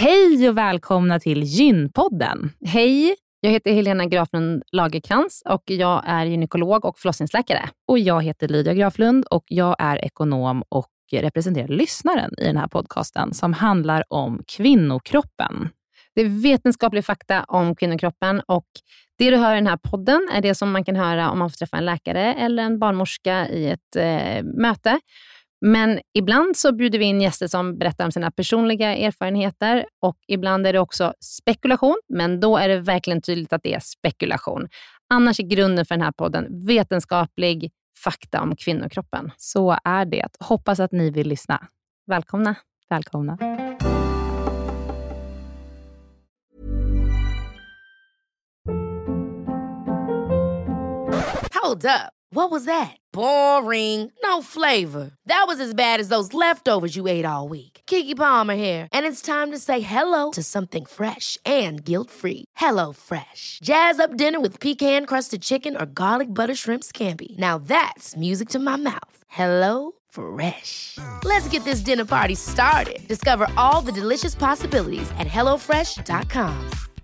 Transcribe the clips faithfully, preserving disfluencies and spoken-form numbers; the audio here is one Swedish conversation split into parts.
Hej och välkomna till Gynpodden. Hej, jag heter Helena Graflund Lagerkrans och jag är gynekolog och förlossningsläkare. Och jag heter Lydia Graflund och jag är ekonom och representerar lyssnaren i den här podcasten som handlar om kvinnokroppen. Det är vetenskaplig fakta om kvinnokroppen och det du hör i den här podden är det som man kan höra om man får träffa en läkare eller en barnmorska i ett eh, möte. Men ibland så bjuder vi in gäster som berättar om sina personliga erfarenheter och ibland är det också spekulation, men då är det verkligen tydligt att det är spekulation. Annars är grunden för den här podden vetenskaplig fakta om kvinnokroppen. Så är det. Hoppas att ni vill lyssna. Välkomna. Välkomna. Hold up. What was that? Boring. No flavor. That was as bad as those leftovers you ate all week. Keke Palmer here, and it's time to say hello to something fresh and guilt-free. Hello Fresh. Jazz up dinner with pecan-crusted chicken or garlic butter shrimp scampi. Now that's music to my mouth. Hello Fresh. Let's get this dinner party started. Discover all the delicious possibilities at hello fresh dot com.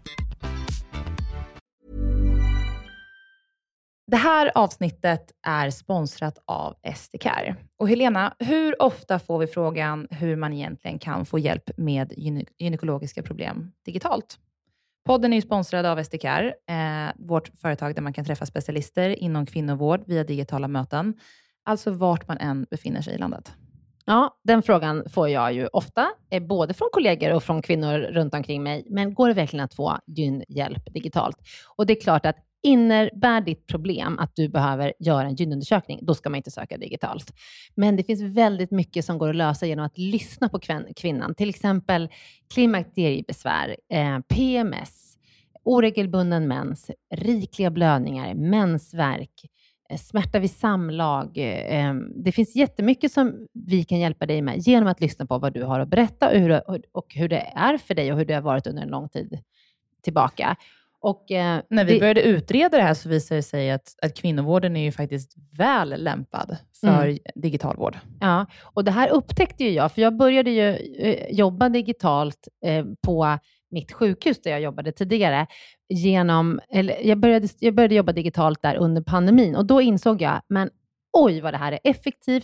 Det här avsnittet är sponsrat av Estecare. Och Helena, hur ofta får vi frågan hur man egentligen kan få hjälp med gyne- gynekologiska problem digitalt? Podden är ju sponsrad av Estecare, eh, vårt företag där man kan träffa specialister inom kvinnovård via digitala möten. Alltså vart man än befinner sig i landet. Ja, den frågan får jag ju ofta, eh, både från kollegor och från kvinnor runt omkring mig. Men går det verkligen att få gynhjälp digitalt? Och det är klart att innebär ditt problem att du behöver göra en gynundersökning, då ska man inte söka digitalt. Men det finns väldigt mycket som går att lösa genom att lyssna på kvin- kvinnan. Till exempel klimakteriebesvär, eh, P M S, oregelbunden mens, rikliga blödningar, mensvärk, eh, smärta vid samlag. Eh, det finns jättemycket som vi kan hjälpa dig med genom att lyssna på vad du har att berätta och hur, och hur det är för dig och hur det har varit under en lång tid tillbaka. Och, eh, När vi det, började utreda det här så visade det sig att, att kvinnovården är ju faktiskt väl lämpad för mm. digital vård. Ja, och det här upptäckte ju jag, för jag började ju eh, jobba digitalt eh, på mitt sjukhus där jag jobbade tidigare. Genom, eller jag, började, jag började jobba digitalt där under pandemin och då insåg jag, men oj vad det här är effektivt.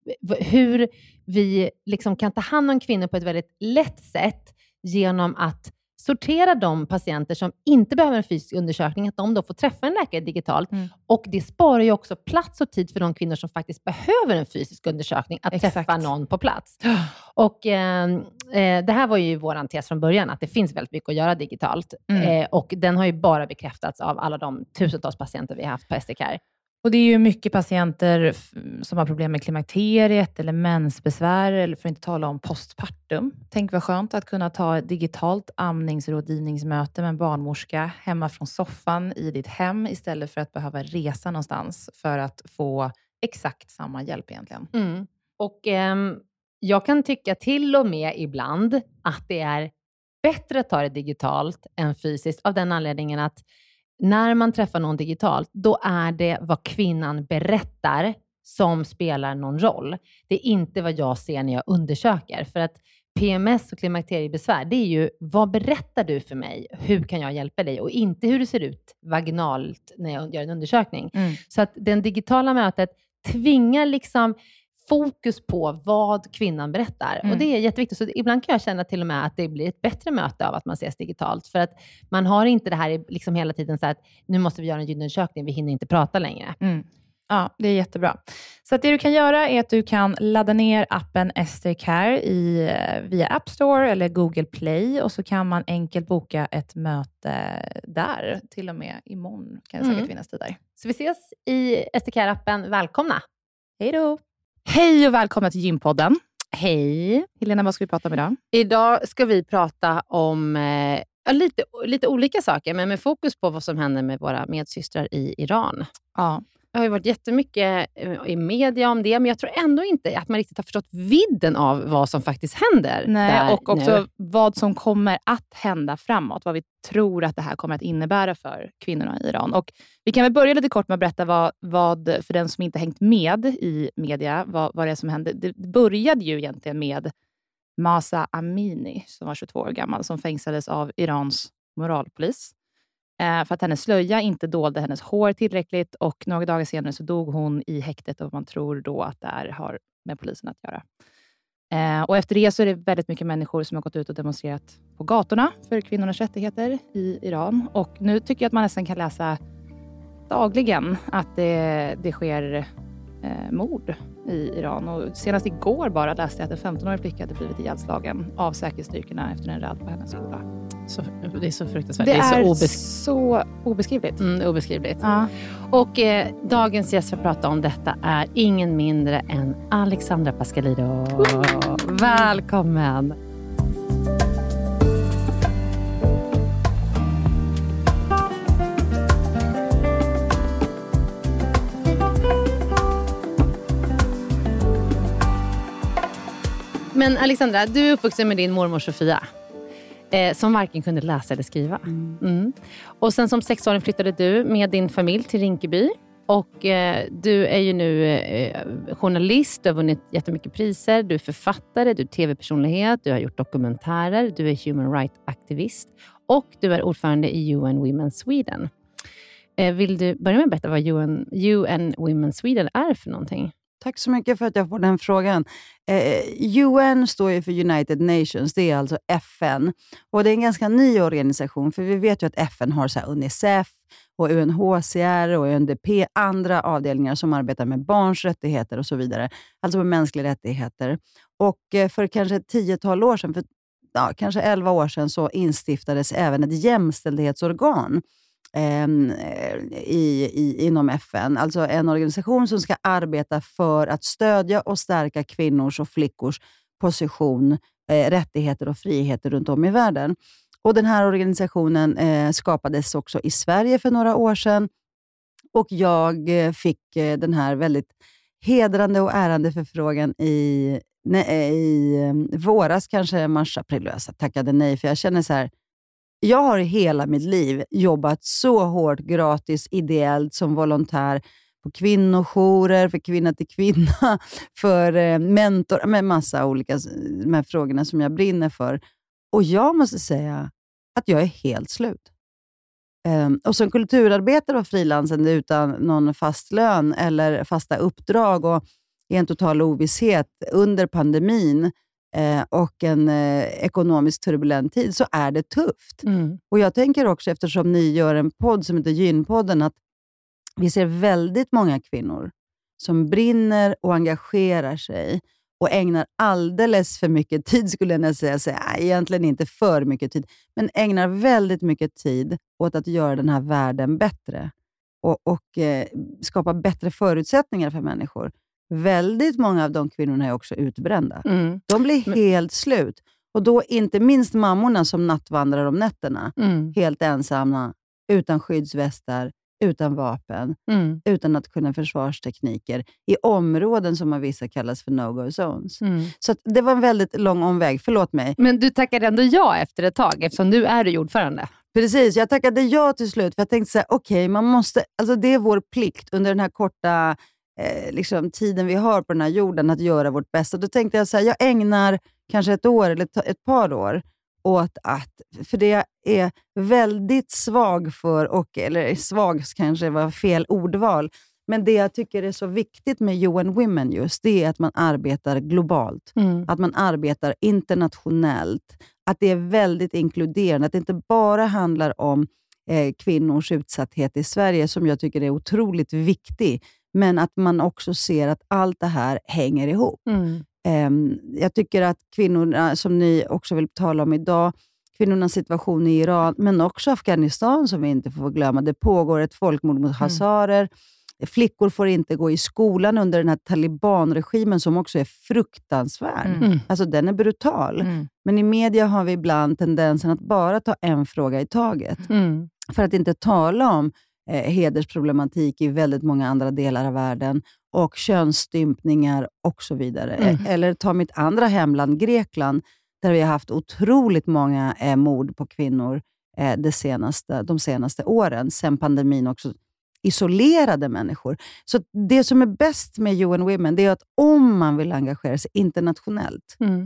Hur vi liksom kan ta hand om kvinnor på ett väldigt lätt sätt genom att sortera de patienter som inte behöver en fysisk undersökning, att de då får träffa en läkare digitalt. Mm. Och det sparar ju också plats och tid för de kvinnor som faktiskt behöver en fysisk undersökning att Exakt. träffa någon på plats. Och eh, det här var ju våran tes från början, att det finns väldigt mycket att göra digitalt. Mm. Eh, och den har ju bara bekräftats av alla de tusentals patienter vi har haft på Estecare. Och det är ju mycket patienter som har problem med klimakteriet eller mensbesvär, eller för att inte tala om postpartum. Tänk vad skönt att kunna ta ett digitalt amningsrådgivningsmöte med en barnmorska hemma från soffan i ditt hem istället för att behöva resa någonstans för att få exakt samma hjälp egentligen. Mm. Och eh, jag kan tycka till och med ibland att det är bättre att ta det digitalt än fysiskt av den anledningen att när man träffar någon digitalt, då är det vad kvinnan berättar som spelar någon roll. Det är inte vad jag ser när jag undersöker. För att P M S och klimakteriebesvär, det är ju vad berättar du för mig? Hur kan jag hjälpa dig? Och inte hur det ser ut vaginalt när jag gör en undersökning. Mm. Så att den digitala mötet tvingar liksom fokus på vad kvinnan berättar. Mm. Och det är jätteviktigt. Så ibland kan jag känna till och med att det blir ett bättre möte av att man ses digitalt. För att man har inte det här liksom hela tiden så att nu måste vi göra en gynundersökning, vi hinner inte prata längre. Mm. Ja, det är jättebra. Så att det du kan göra är att du kan ladda ner appen Estecare i, via App Store eller Google Play. Och så kan man enkelt boka ett möte där. Till och med imorgon kan det säkert mm. finnas tid där. Så vi ses i Estecare-appen. Välkomna! Hej då! Hej och välkomna till Gynpodden. Hej. Helena, vad ska vi prata om idag? Idag ska vi prata om eh, lite, lite olika saker, men med fokus på vad som händer med våra medsystrar i Iran. Ja. Det har ju varit jättemycket i media om det, men jag tror ändå inte att man riktigt har förstått vidden av vad som faktiskt händer. Nej, där och också nu. vad som kommer att hända framåt. Vad vi tror att det här kommer att innebära för kvinnorna i Iran. Och vi kan väl börja lite kort med att berätta vad, vad för den som inte hängt med i media, vad, vad det är som hände. Det började ju egentligen med Mahsa Amini, som var tjugotvå år gammal, som fängslades av Irans moralpolis. Eh, för att hennes slöja inte dolde hennes hår tillräckligt, och några dagar senare så dog hon i häktet, och man tror då att det här har med polisen att göra. Eh, och efter det så är det väldigt mycket människor som har gått ut och demonstrerat på gatorna för kvinnornas rättigheter i Iran. Och nu tycker jag att man nästan kan läsa dagligen att det, det sker eh, mord i Iran. Och senast igår bara läste jag att en femton-årig flicka hade blivit ihjälslagen av säkerhetsstyrkorna efter en räd på hennes skola. Så, det är så fruktansvärt. Det, det är, är så, obes- så obeskrivligt. Mm, obeskrivligt. Ja. Och eh, dagens gäst för att prata om detta är ingen mindre än Alexandra Pascalidou. Välkommen! Men Alexandra, du är uppvuxen med din mormor Sofia. Eh, som varken kunde läsa eller skriva. Mm. Mm. Och sen som sexåring flyttade du med din familj till Rinkeby. Och eh, du är ju nu eh, journalist, du har vunnit jättemycket priser. Du är författare, du är tv-personlighet, du har gjort dokumentärer, du är human rights-aktivist. Och du är ordförande i U N Women Sweden. Eh, vill du börja med att berätta vad U N, U N Women Sweden är för någonting? Tack så mycket för att jag får den frågan. Eh, U N står ju för United Nations, det är alltså F N. Och det är en ganska ny organisation, för vi vet ju att F N har så här Unicef och U N H C R och U N D P, andra avdelningar som arbetar med barns rättigheter och så vidare. Alltså med mänskliga rättigheter. Och eh, för kanske ett tiotal år sedan, för ja, kanske elva år sedan, så instiftades även ett jämställdhetsorgan I, i, inom F N. Alltså en organisation som ska arbeta för att stödja och stärka kvinnors och flickors position, eh, rättigheter och friheter runt om i världen. Och den här organisationen eh, skapades också i Sverige för några år sedan. Och jag eh, fick eh, den här väldigt hedrande och ärande förfrågan i, nej, i eh, våras, kanske mars, april. Jag tackade nej, för jag känner så här: jag har i hela mitt liv jobbat så hårt, gratis, ideellt, som volontär på kvinnojourer, för kvinna till kvinna, för eh, mentor, med massa olika de här frågorna som jag brinner för. Och jag måste säga att jag är helt slut. Um, och som kulturarbetare och frilansande utan någon fast lön eller fasta uppdrag och i en total ovisshet under pandemin, Eh, och en eh, ekonomiskt turbulent tid, så är det tufft. Mm. Och jag tänker också, eftersom ni gör en podd som heter Gynpodden, att vi ser väldigt många kvinnor som brinner och engagerar sig och ägnar alldeles för mycket tid, skulle jag säga, säga egentligen inte för mycket tid, men ägnar väldigt mycket tid åt att göra den här världen bättre och, och eh, skapa bättre förutsättningar för människor. Väldigt många av de kvinnorna är också utbrända. Mm. De blir Men... helt slut. Och då inte minst mammorna som nattvandrar om nätterna. Mm. Helt ensamma, utan skyddsvästar, utan vapen, mm. utan att kunna försvarstekniker. I områden som av vissa kallas för no-go zones. Mm. Så att det var en väldigt lång omväg, förlåt mig. Men du tackade ändå ja efter ett tag, eftersom du är ju ordförande. Precis, jag tackade ja till slut. För jag tänkte så här, okej, okay, man måste, alltså det är vår plikt under den här korta Eh, liksom, tiden vi har på den här jorden att göra vårt bästa. Då tänkte jag så här, jag ägnar kanske ett år eller ett, ett par år åt att, för det jag är väldigt svag för, och, eller svag kanske var fel ordval, men det jag tycker är så viktigt med U N Women just, det är att man arbetar globalt. Mm. Att man arbetar internationellt. Att det är väldigt inkluderande. Att det inte bara handlar om eh, kvinnors utsatthet i Sverige, som jag tycker är otroligt viktig. Men att man också ser att allt det här hänger ihop. Mm. Um, jag tycker att kvinnorna, som ni också vill tala om idag, kvinnornas situation i Iran, men också Afghanistan som vi inte får glömma. Det pågår ett folkmord mot hazarer. Mm. Flickor får inte gå i skolan under den här talibanregimen som också är fruktansvärd. Mm. Alltså den är brutal. Mm. Men i media har vi ibland tendensen att bara ta en fråga i taget. Mm. För att inte tala om eh, hedersproblematik i väldigt många andra delar av världen. Och könsstympningar och så vidare. Mm. Eller ta mitt andra hemland, Grekland, där vi har haft otroligt många eh, mord på kvinnor eh, det senaste, de senaste åren. Sen pandemin också isolerade människor. Så det som är bäst med U N Women, det är att om man vill engagera sig internationellt, mm.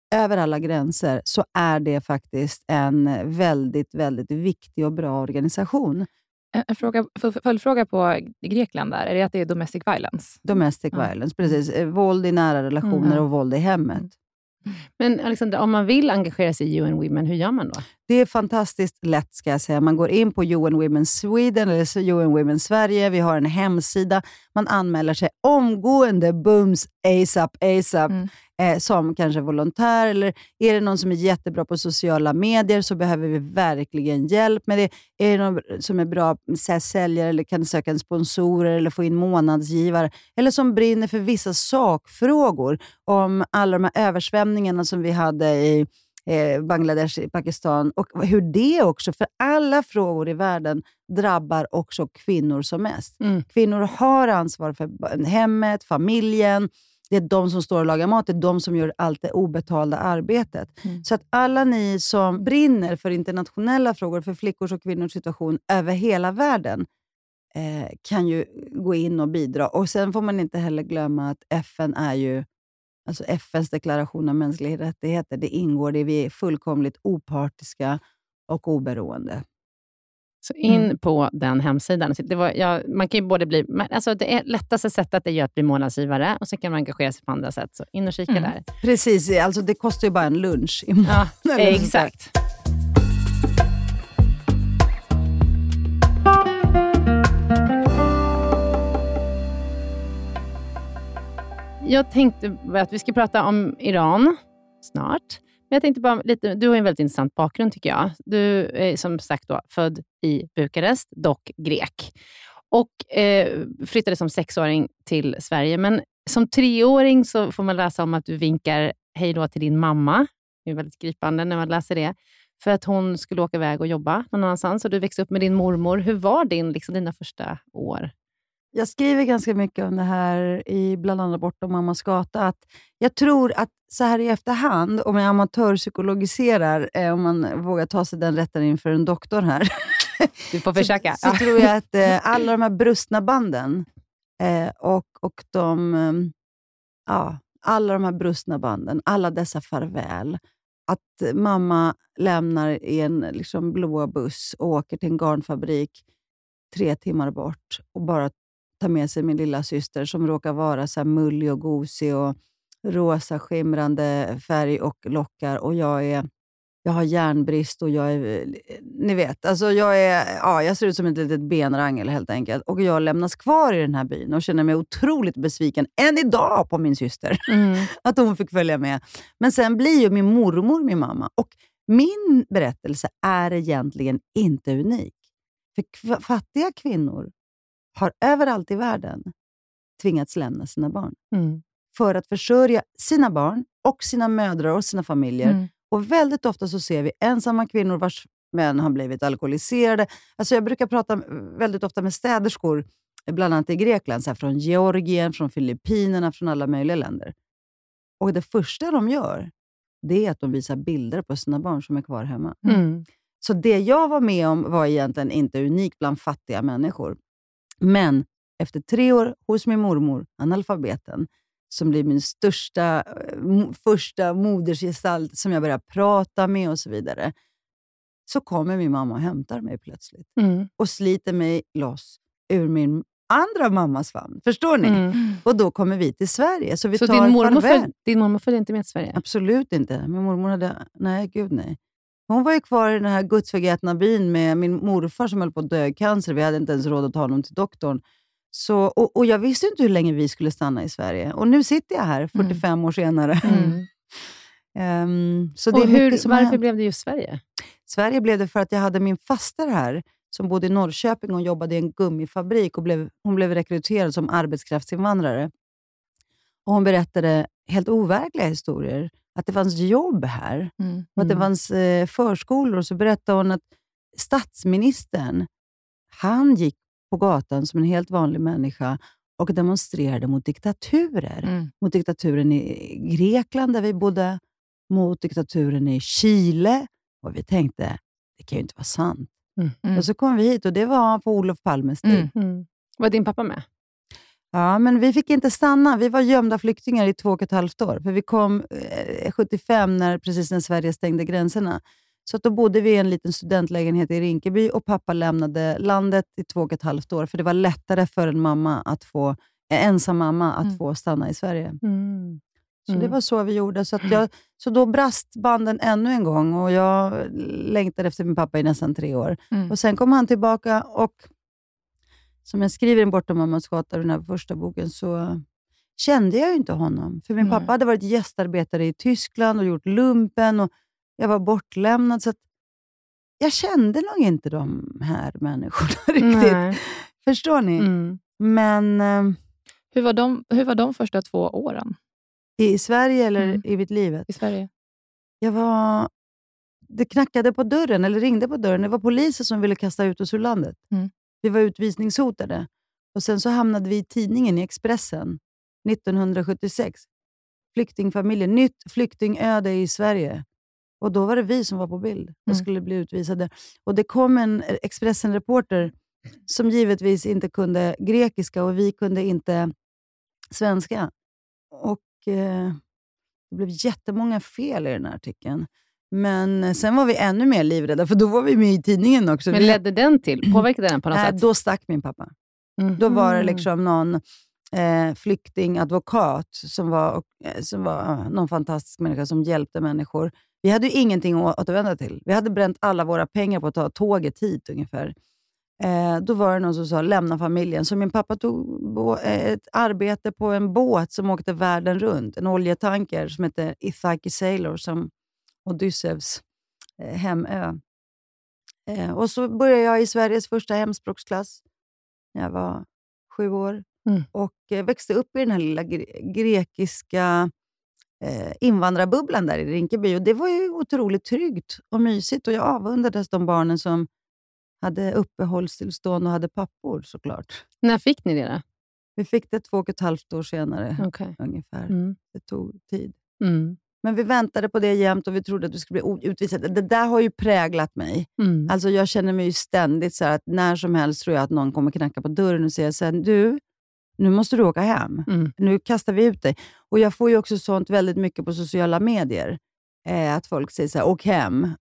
över alla gränser, så är det faktiskt en väldigt, väldigt viktig och bra organisation. En fråga, följdfråga på Grekland där, är det att det är domestic violence? Domestic Mm. violence, precis. Våld i nära relationer Mm. och våld i hemmet. Mm. Men Alexandra, om man vill engagera sig i U N Women, hur gör man då? Det är fantastiskt lätt, ska jag säga. Man går in på U N Women Sweden eller U N Women Sverige. Vi har en hemsida. Man anmäler sig omgående, bums, ASAP, ASAP. Mm. Eh, som kanske volontär, eller är det någon som är jättebra på sociala medier, så behöver vi verkligen hjälp med det. Är det någon som är bra med säljare, eller kan söka en sponsorer eller få in månadsgivare, eller som brinner för vissa sakfrågor om alla de här översvämningarna som vi hade i eh, Bangladesh, i Pakistan, och hur det också, för alla frågor i världen drabbar också kvinnor som mest. Mm. Kvinnor har ansvar för hemmet, familjen. Det är de som står och lagar mat. Det är de som gör allt det obetalda arbetet. Mm. Så att alla ni som brinner för internationella frågor, för flickors och kvinnors situation över hela världen, eh, kan ju gå in och bidra. Och sen får man inte heller glömma att F N är ju, alltså F N:s deklaration om mänskliga rättigheter, det ingår det, vi är fullkomligt opartiska och oberoende. Så in Mm. på den hemsidan. Det var, ja, man kan ju både bli, alltså det är lättaste sättet är att bli månadsgivare, och så kan man engagera sig på andra sätt. Så in och kika mm. där. Precis, alltså det kostar ju bara en lunch i månaden. Ja, exakt. Jag tänkte att vi ska prata om Iran snart. Men jag tänkte bara lite, du har en väldigt intressant bakgrund tycker jag. Du är som sagt då född i Bukarest, dock grek. Och eh, flyttade som sexåring till Sverige. Men som treåring så får man läsa om att du vinkar hej då till din mamma. Det är väldigt gripande när man läser det. För att hon skulle åka iväg och jobba någon annanstans. Och du växte upp med din mormor. Hur var din, liksom, dina första år? Jag skriver ganska mycket om det här i bland annat Bortom mammas gata. Att jag tror att så här i efterhand, om jag amatörpsykologiserar, eh, om man vågar ta sig den rätten inför en doktor här. Du får försöka. Så, så tror jag att eh, alla de här brustna banden eh, och, och de, eh, ja, alla de här brustna banden, alla dessa farväl. Att mamma lämnar i en liksom, blåa buss och åker till en garnfabrik tre timmar bort och bara ta med sig min lilla syster som råkar vara så här mullig och gosig och rosa skimrande färg och lockar, och jag är jag har järnbrist och jag är, ni vet, alltså jag är ja, jag ser ut som ett litet benrangel helt enkelt, och jag lämnas kvar i den här byn och känner mig otroligt besviken än idag på min syster mm. att hon fick följa med. Men sen blir ju min mormor min mamma, och min berättelse är egentligen inte unik, för fattiga kvinnor har överallt i världen tvingats lämna sina barn. Mm. För att försörja sina barn och sina mödrar och sina familjer. Mm. Och väldigt ofta så ser vi ensamma kvinnor vars män har blivit alkoholiserade. Alltså jag brukar prata väldigt ofta med städerskor, bland annat i Grekland, så här från Georgien, från Filippinerna, från alla möjliga länder. Och det första de gör, det är att de visar bilder på sina barn som är kvar hemma. Mm. Så det jag var med om var egentligen inte unikt bland fattiga människor. Men efter tre år hos min mormor, analfabeten, som blir min största, första modersgestalt som jag börjar prata med och så vidare, så kommer min mamma och hämtar mig plötsligt. Mm. Och sliter mig loss ur min andra mammas famn. Förstår ni? Mm. Och då kommer vi till Sverige. Så vi så tar din mormor, föl, din mormor följde inte med till Sverige? Absolut inte. Min mormor hade, nej gud nej. Hon var ju kvar i den här gudsförgätna byn med min morfar som höll på att dö i cancer. Vi hade inte ens råd att ta honom till doktorn. Så, och, och jag visste inte hur länge vi skulle stanna i Sverige. Och nu sitter jag här fyrtiofem mm. år senare. Mm. um, så det och är hur, mycket som varför hänt. blev det just Sverige? Sverige blev det för att jag hade min faster här som bodde i Norrköping och jobbade i en gummifabrik. Och blev, hon blev rekryterad som arbetskraftsinvandrare. Och hon berättade helt overkliga historier. Att det fanns jobb här. Mm. Och att det fanns eh, förskolor. Och så berättade hon att statsministern, han gick på gatan som en helt vanlig människa och demonstrerade mot diktaturer. Mm. Mot diktaturen i Grekland där vi bodde. Mot diktaturen i Chile. Och vi tänkte, det kan ju inte vara sant. Mm. Mm. Och så kom vi hit och det var på Olof Palmes tid. Mm. Mm. Var din pappa med? Ja, men vi fick inte stanna. Vi var gömda flyktingar i två och ett halvt år. För vi kom eh, sjuttiofem, när, precis när Sverige stängde gränserna. Så att då bodde vi i en liten studentlägenhet i Rinkeby och pappa lämnade landet i två och ett halvt år. För det var lättare för en mamma att få, eh, ensam mamma att Mm. få stanna i Sverige. Mm. Så Mm. det var så vi gjorde. Så, att jag, så då brast banden ännu en gång och jag längtade efter min pappa i nästan tre år. Mm. Och sen kom han tillbaka och som jag skriver i Bortom mammas gata, den här första boken, så kände jag ju inte honom. För min Nej. pappa hade varit gästarbetare i Tyskland och gjort lumpen och jag var bortlämnad. Så att jag kände nog inte de här människorna riktigt. Nej. Förstår ni? Mm. Men eh, Hur var de, hur var de första två åren i Sverige eller Mm. i mitt livet? i Sverige? Jag var... Det knackade på dörren, eller ringde på dörren. Det var poliser som ville kasta ut oss ur landet. Mm. Vi var utvisningshotade. Och sen så hamnade vi i tidningen i Expressen nittonhundrasjuttiosex. Flyktingfamiljen, nytt flyktingöde i Sverige. Och då var det vi som var på bild och Mm. skulle bli utvisade. Och det kom en Expressen-reporter som givetvis inte kunde grekiska och vi kunde inte svenska. Och eh, det blev jättemånga fel i den här artikeln. Men sen var vi ännu mer livrädda, för då var vi med i tidningen också. Men Vi- ledde den till? Påverkade den på något Nej, sätt? då stack min pappa. Mhm. Då var det liksom någon eh, flyktingadvokat som var, eh, som var någon fantastisk människa som hjälpte människor. Vi hade ju ingenting att återvända till. Vi hade bränt alla våra pengar på att ta tåget hit ungefär. Eh, då var det någon som sa, lämna familjen. Så min pappa tog bo- eh, ett arbete på en båt som åkte världen runt. En oljetanker som heter Ithaki Sailor, som Odysseus eh, hemö. Eh, och så började jag i Sveriges första hemspråksklass när jag var sju år. Mm. Och eh, växte upp i den här lilla gre- grekiska eh, invandrarbubblan där i Rinkeby. Och det var ju otroligt tryggt och mysigt. Och jag avundades de barnen som hade uppehållstillstånd och hade pappor, såklart. När fick ni det då? Vi fick det två och ett halvt år senare Okej. ungefär. Mm. Det tog tid. Mm. Men vi väntade på det jämt och vi trodde att vi skulle bli o- utvisade. Det där har ju präglat mig. Mm. Alltså jag känner mig ju ständigt så här att när som helst tror jag att någon kommer knacka på dörren och säga så här, du, nu måste du åka hem. Mm. Nu kastar vi ut dig. Och jag får ju också sånt väldigt mycket på sociala medier. Eh, att folk säger så här, åk hem. Mm.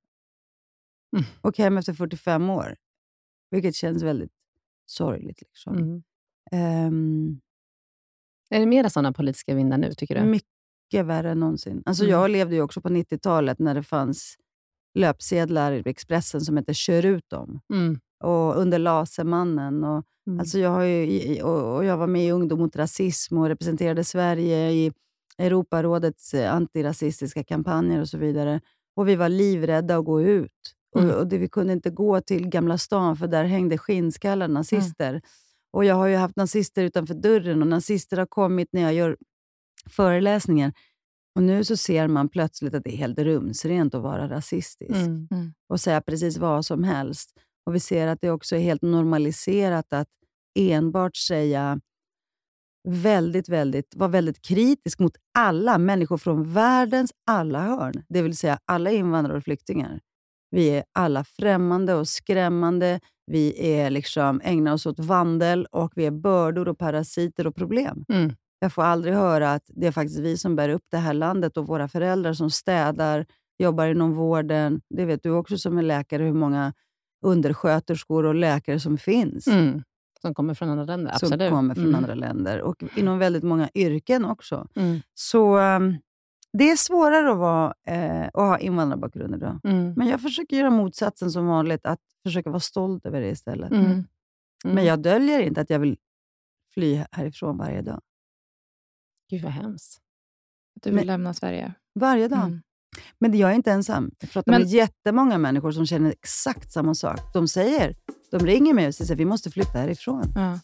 Åk hem efter fyrtiofem år. Vilket känns väldigt sorgligt. Liksom. Mm. Ehm, Är det mera sådana politiska vindar nu, tycker du? mycket värre än någonsin. Alltså Mm. jag levde ju också på nittiotalet när det fanns löpsedlar i Expressen som hette Kör ut dem. Mm. Och under Lasermannen. Och, Mm. alltså jag, har ju, i- och, och jag var med i Ungdom mot rasism och representerade Sverige i Europarådets eh, antirasistiska kampanjer och så vidare. Och vi var livrädda att gå ut. Mm. Och, och det, vi kunde inte gå till Gamla stan för där hängde skinnskallar, nazister. Och jag har ju haft nazister utanför dörren och nazister har kommit när jag gör föreläsningar. Och nu så ser man plötsligt att det är helt rumsrent att vara rasistisk. Mm. Och säga precis vad som helst. Och vi ser att det också är helt normaliserat att enbart säga väldigt, väldigt, vara väldigt kritisk mot alla människor från världens alla hörn. Det vill säga alla invandrare och flyktingar. Vi är alla främmande och skrämmande. Vi är liksom, ägnar oss åt vandel och vi är bördor och parasiter och problem. Mm. Jag får aldrig höra att det är faktiskt vi som bär upp det här landet och våra föräldrar som städar, jobbar inom vården. Det vet du också som är läkare, hur många undersköterskor och läkare som finns. Mm. Som kommer från andra länder, Som absolut. kommer från Mm. andra länder. Och inom väldigt många yrken också. Mm. Så um, det är svårare att, vara, eh, att ha invandrarbakgrund idag. Mm. Men jag försöker göra motsatsen som vanligt. Att försöka vara stolt över det istället. Mm. Mm. Men jag döljer inte att jag vill fly härifrån varje dag. Gud vad hemskt. Att du vill Men- lämna Sverige. Varje dag. Mm. Men jag är inte ensam. Jag pratar Men- med jättemånga människor som känner exakt samma sak. De säger, de ringer mig och säger att vi måste flytta härifrån. Ja.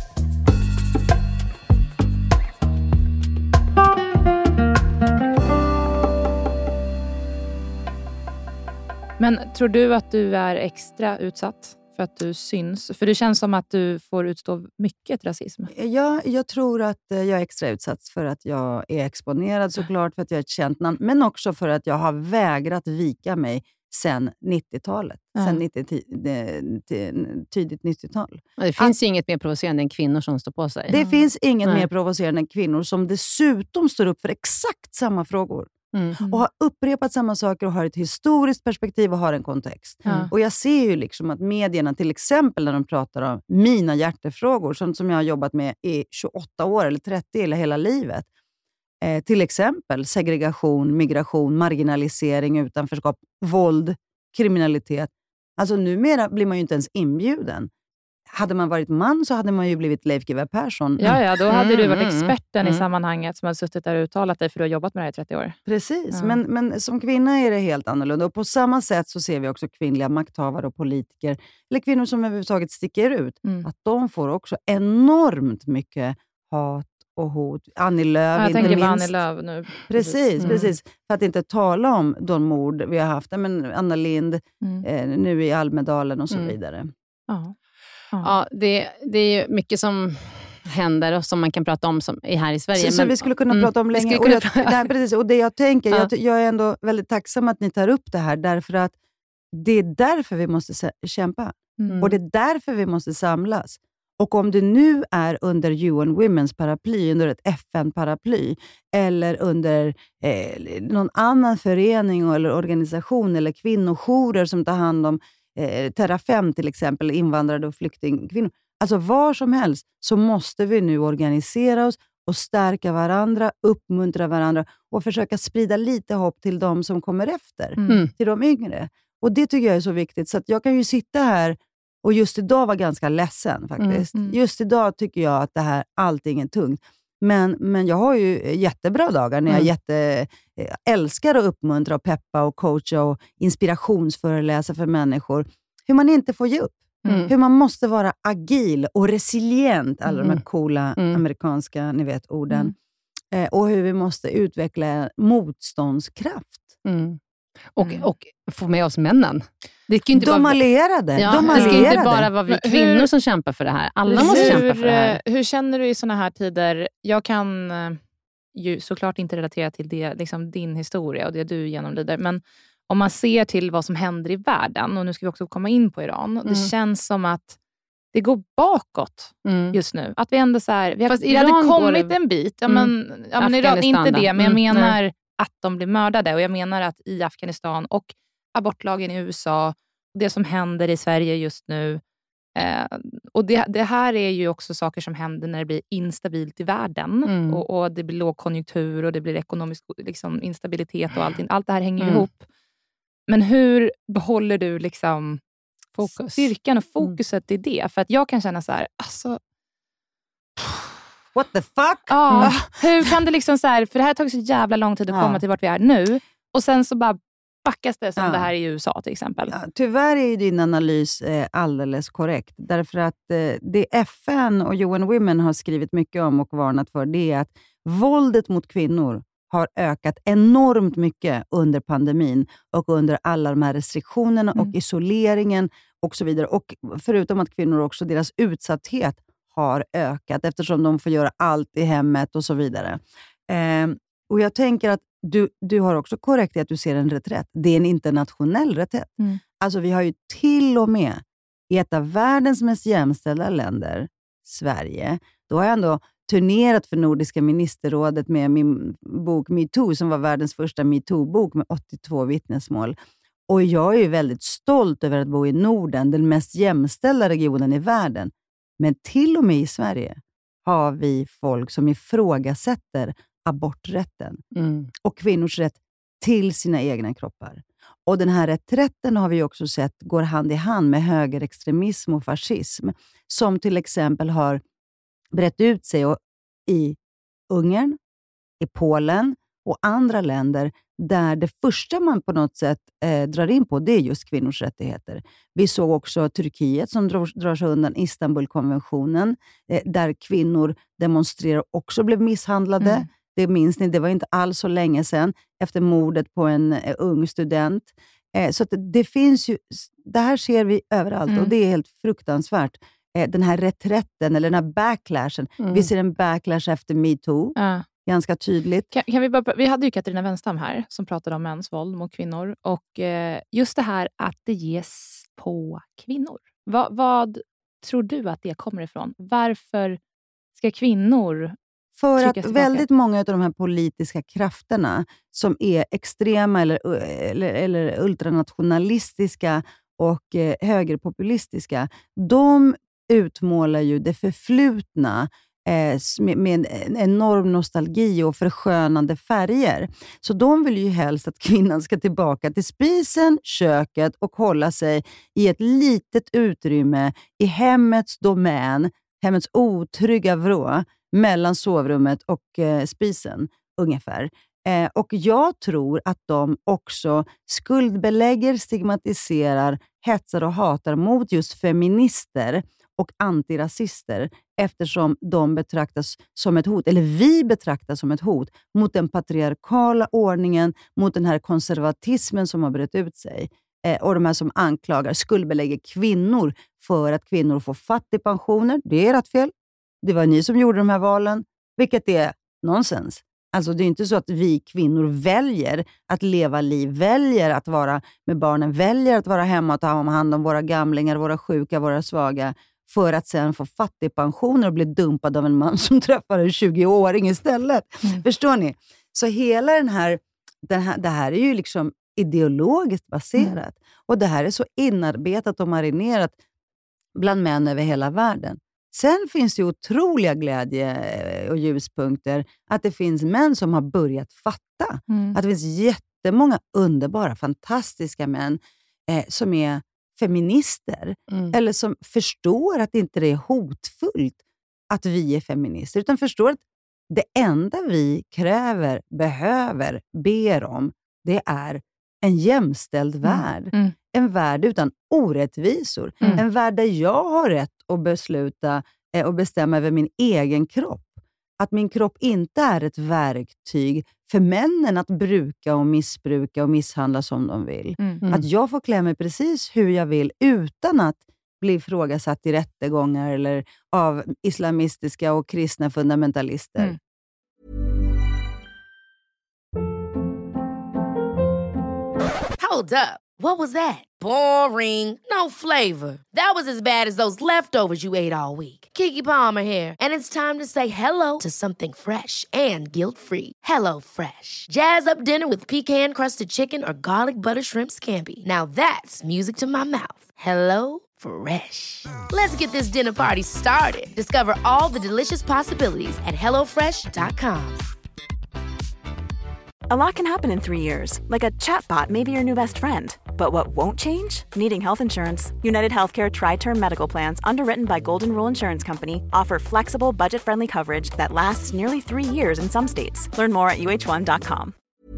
Men tror du att du är extra utsatt för att du syns? För det känns som att du får utstå mycket rasism. Ja, jag tror att eh, jag är extra utsatt för att jag är exponerad såklart, för att jag är ett känt namn. Men också för att jag har vägrat vika mig sedan nittiotalet. Ja. Sen nittio, tidigt nittiotal. Det finns ju inget mer provocerande än kvinnor som står på sig. Det mm. finns inget Nej. mer provocerande än kvinnor som dessutom står upp för exakt samma frågor. Mm. Och har upprepat samma saker och har ett historiskt perspektiv och har en kontext. Mm. Och jag ser ju liksom att medierna, till exempel när de pratar om mina hjärtefrågor, sånt som jag har jobbat med i tjugoåtta år eller trettio eller hela livet. Eh, till exempel segregation, migration, marginalisering, utanförskap, våld, kriminalitet. Alltså numera blir man ju inte ens inbjuden. Hade man varit man så hade man ju blivit Leif G W Persson. Ja, ja, då hade mm, du varit mm, experten mm. i sammanhanget som hade suttit där och uttalat dig, för du har jobbat med det här i trettio år. Precis, Ja. men, men som kvinna är det helt annorlunda. Och på samma sätt så ser vi också kvinnliga makthavare och politiker, eller kvinnor som överhuvudtaget sticker ut, Mm. att de får också enormt mycket hat och hot. Annie Lööf, Ja, jag inte tänker på minst. Annie Lööf nu. Precis, Mm. precis. För att inte tala om de mord vi har haft. Men Anna Lind, Mm. eh, nu i Almedalen och så Mm. vidare. Ja. Ja. Ja, det, det är ju mycket som händer och som man kan prata om som är här i Sverige. Så, så men, vi skulle kunna mm, prata om vi länge. skulle Och, kunna jag, prata- nej, precis, och det jag tänker, Ja. jag, jag är ändå väldigt tacksam att ni tar upp det här, därför att det är därför vi måste se, kämpa. Mm. Och det är därför vi måste samlas. Och om det nu är under U N Women's paraply, under ett F N-paraply, eller under eh, någon annan förening eller organisation, eller kvinnojourer som tar hand om eh, Terrafem till exempel, invandrare och flyktingkvinnor. Alltså var som helst så måste vi nu organisera oss och stärka varandra, uppmuntra varandra och försöka sprida lite hopp till de som kommer efter, Mm. till de yngre. Och det tycker jag är så viktigt. Så att jag kan ju sitta här och just idag var ganska ledsen faktiskt. Mm, mm. Just idag tycker jag att det här, allting är tungt. Men, men jag har ju jättebra dagar när jag Mm. jätte, eh, älskar att uppmuntra och peppa och coacha och inspirationsföreläsa för människor. Hur man inte får ge upp. Mm. Hur man måste vara agil och resilient, alla de Mm. här coola Mm. amerikanska ni vet, orden. Eh, och hur vi måste utveckla motståndskraft. Mm. Och, Mm. och få med oss männen. Det kan ju inte De vara, allierade. ja, de det ska ju allierade. inte bara vara vi Men hur- kvinnor som kämpar för det här. Alla måste Precis. kämpa för det här. Hur, hur känner du i såna här tider? Jag kan eh, ju såklart inte relatera till det, liksom din historia och det du genomlider. Men om man ser till vad som händer i världen, och nu ska vi också komma in på Iran. Mm. Det känns som att det går bakåt Mm. just nu. Att vi ändå så här, vi, har, Fast vi hade Iran går kommit det- en bit. Ja, Mm. men, ja, men Iran, Afghanistan inte då. det, men jag Mm, menar nej. att de blir mördade. Och jag menar att i Afghanistan och abortlagen i U S A, det som händer i Sverige just nu. Eh, och det, det här är ju också saker som händer när det blir instabilt i världen. Mm. Och, och det blir lågkonjunktur och det blir ekonomisk liksom, instabilitet och allting. Allt det här hänger ju Mm. ihop. Men hur behåller du liksom Fokus. styrkan och fokuset i det? För att jag kan känna så här, alltså, What the fuck? ja, hur kan det liksom så här, för det här har tagit så jävla lång tid att Ja. komma till vart vi är nu. Och sen så bara backas det som Ja. det här i U S A till exempel. Ja, tyvärr är ju din analys eh, alldeles korrekt. Därför att eh, det F N och U N Women har skrivit mycket om och varnat för, det är att våldet mot kvinnor har ökat enormt mycket under pandemin och under alla de här restriktionerna Mm. och isoleringen och så vidare. Och förutom att kvinnor också, deras utsatthet har ökat eftersom de får göra allt i hemmet och så vidare. Eh, och jag tänker att du, du har också korrekt i att du ser en reträtt. Det är en internationell reträtt. Mm. Alltså vi har ju till och med i ett av världens mest jämställda länder, Sverige, då har jag ändå turnerat för Nordiska ministerrådet med min bok MeToo, som var världens första MeToo-bok med åttiotvå vittnesmål. Och jag är ju väldigt stolt över att bo i Norden, den mest jämställda regionen i världen. Men till och med i Sverige har vi folk som ifrågasätter aborträtten Mm. och kvinnors rätt till sina egna kroppar. Och den här reträtten har vi också sett går hand i hand med högerextremism och fascism, som till exempel har brett ut sig och i Ungern, i Polen och andra länder där det första man på något sätt eh, drar in på, det är just kvinnors rättigheter. Vi såg också Turkiet som drar, drar sig undan Istanbulkonventionen, eh, där kvinnor demonstrerar och också blev misshandlade. Mm. Det minns ni, det var inte alls så länge sedan, efter mordet på en eh, ung student. Eh, så att det, det finns ju, det här ser vi överallt Mm. och det är helt fruktansvärt. Eh, den här reträtten, eller den här backlashen. Mm. Vi ser en backlash efter MeToo. Ja. ganska tydligt. Kan, kan vi, bara, vi hade ju Katarina Wenstam här som pratade om mäns våld mot kvinnor. Och eh, just det här att det ges på kvinnor. Va, vad tror du att det kommer ifrån? Varför ska kvinnor För tryckas att tillbaka? väldigt många av de här politiska krafterna som är extrema eller, eller, eller ultranationalistiska och eh, högerpopulistiska, de utmålar ju det förflutna eh, med, med en enorm nostalgi och förskönande färger. Så de vill ju helst att kvinnan ska tillbaka till spisen, köket och hålla sig i ett litet utrymme i hemmets domän, hemmets otrygga vrå, mellan sovrummet och eh, spisen ungefär. Eh, och jag tror att de också skuldbelägger, stigmatiserar, hetsar och hatar mot just feminister och antirasister, eftersom de betraktas som ett hot, eller vi betraktas som ett hot mot den patriarkala ordningen, mot den här konservatismen som har brett ut sig. Eh, och de här som anklagar, skuldbelägger kvinnor för att kvinnor får fattigpensioner. Det är rätt fel. Det var ni som gjorde de här valen, vilket är nonsens. Alltså det är inte så att vi kvinnor väljer att leva liv, väljer att vara med barnen, väljer att vara hemma och ta hand om våra gamlingar, våra sjuka, våra svaga, för att sen få fattigpensioner och bli dumpad av en man som träffar en tjugoåring istället. Mm. Förstår ni? Så hela den här, den här, det här är ju liksom ideologiskt baserat. Mm. Och det här är så inarbetat och marinerat bland män över hela världen. Sen finns det ju otroliga glädje och ljuspunkter att det finns män som har börjat fatta. Mm. Att det finns jättemånga underbara, fantastiska män eh, som är feminister. Mm. Eller som förstår att inte det är hotfullt att vi är feminister. Utan förstår att det enda vi kräver, behöver, ber om, det är en jämställd mm. värld. Mm. En värld utan orättvisor. Mm. En värld där jag har rätt att besluta eh, och bestämma över min egen kropp. Att min kropp inte är ett verktyg för männen att bruka och missbruka och misshandla som de vill. Mm. Mm. Att jag får klä mig precis hur jag vill utan att bli ifrågasatt i rättegångar eller av islamistiska och kristna fundamentalister. Mm. Hold up. What was that? Boring. No flavor. That was as bad as those leftovers you ate all week. Keke Palmer here, and it's time to say hello to something fresh and guilt-free. Hello Fresh. Jazz up dinner with pecan-crusted chicken or garlic butter shrimp scampi. Now that's music to my mouth. Hello Fresh. Let's get this dinner party started. Discover all the delicious possibilities at hello fresh dot com. A lot can happen in three years, like a chatbot may be your new best friend. But what won't change? Needing health insurance. United Healthcare Tri-Term Medical Plans, underwritten by Golden Rule Insurance Company, offer flexible, budget-friendly coverage that lasts nearly three years in some states. Learn more at u h one dot com.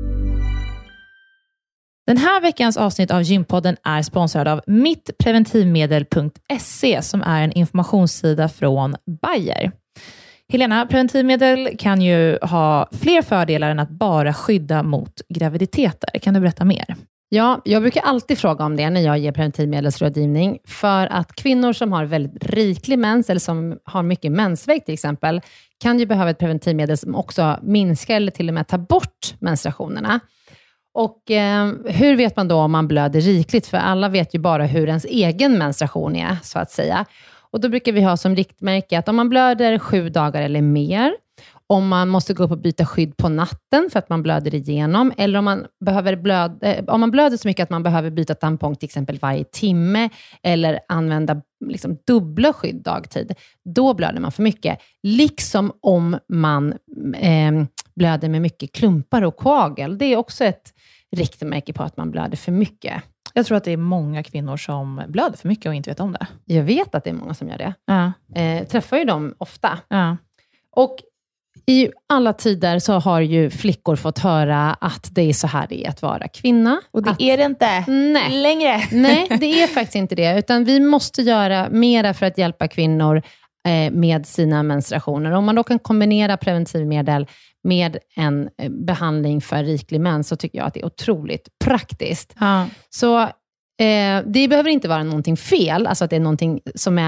Den här veckans avsnitt av Gympodden är sponsrad av mitt preventivmedel punkt se som är en informationssida från Bayer. Helena, preventivmedel kan ju ha fler fördelar än att bara skydda mot graviditeter. Kan du berätta mer? Ja, jag brukar alltid fråga om det när jag ger preventivmedelsrådgivning. För att kvinnor som har väldigt riklig mens eller som har mycket mensvärk till exempel kan ju behöva ett preventivmedel som också minskar eller till och med tar bort menstruationerna. Och eh, hur vet man då om man blöder rikligt? För alla vet ju bara hur ens egen menstruation är, så att säga. Och då brukar vi ha som riktmärke att om man blöder sju dagar eller mer, om man måste gå upp och byta skydd på natten för att man blöder igenom, eller om man, behöver blöd, om man blöder så mycket att man behöver byta tampong till exempel varje timme, eller använda liksom dubbla skydd dagtid, då blöder man för mycket. Liksom om man eh, blöder med mycket klumpar och koagel. Det är också ett riktmärke på att man blöder för mycket. Jag tror att det är många kvinnor som blöder för mycket och inte vet om det. Jag vet att det är många som gör det. Ja. Eh, träffar ju dem ofta. Ja. Och i alla tider så har ju flickor fått höra att det är så här det är att vara kvinna. Och det att, är det inte nej, längre. Nej, det är faktiskt inte det. Utan vi måste göra mera för att hjälpa kvinnor eh, med sina menstruationer. Om man då kan kombinera preventivmedel med en behandling för riklig mens så tycker jag att det är otroligt praktiskt. Ja. Så eh, det behöver inte vara någonting fel, alltså att det är någonting som är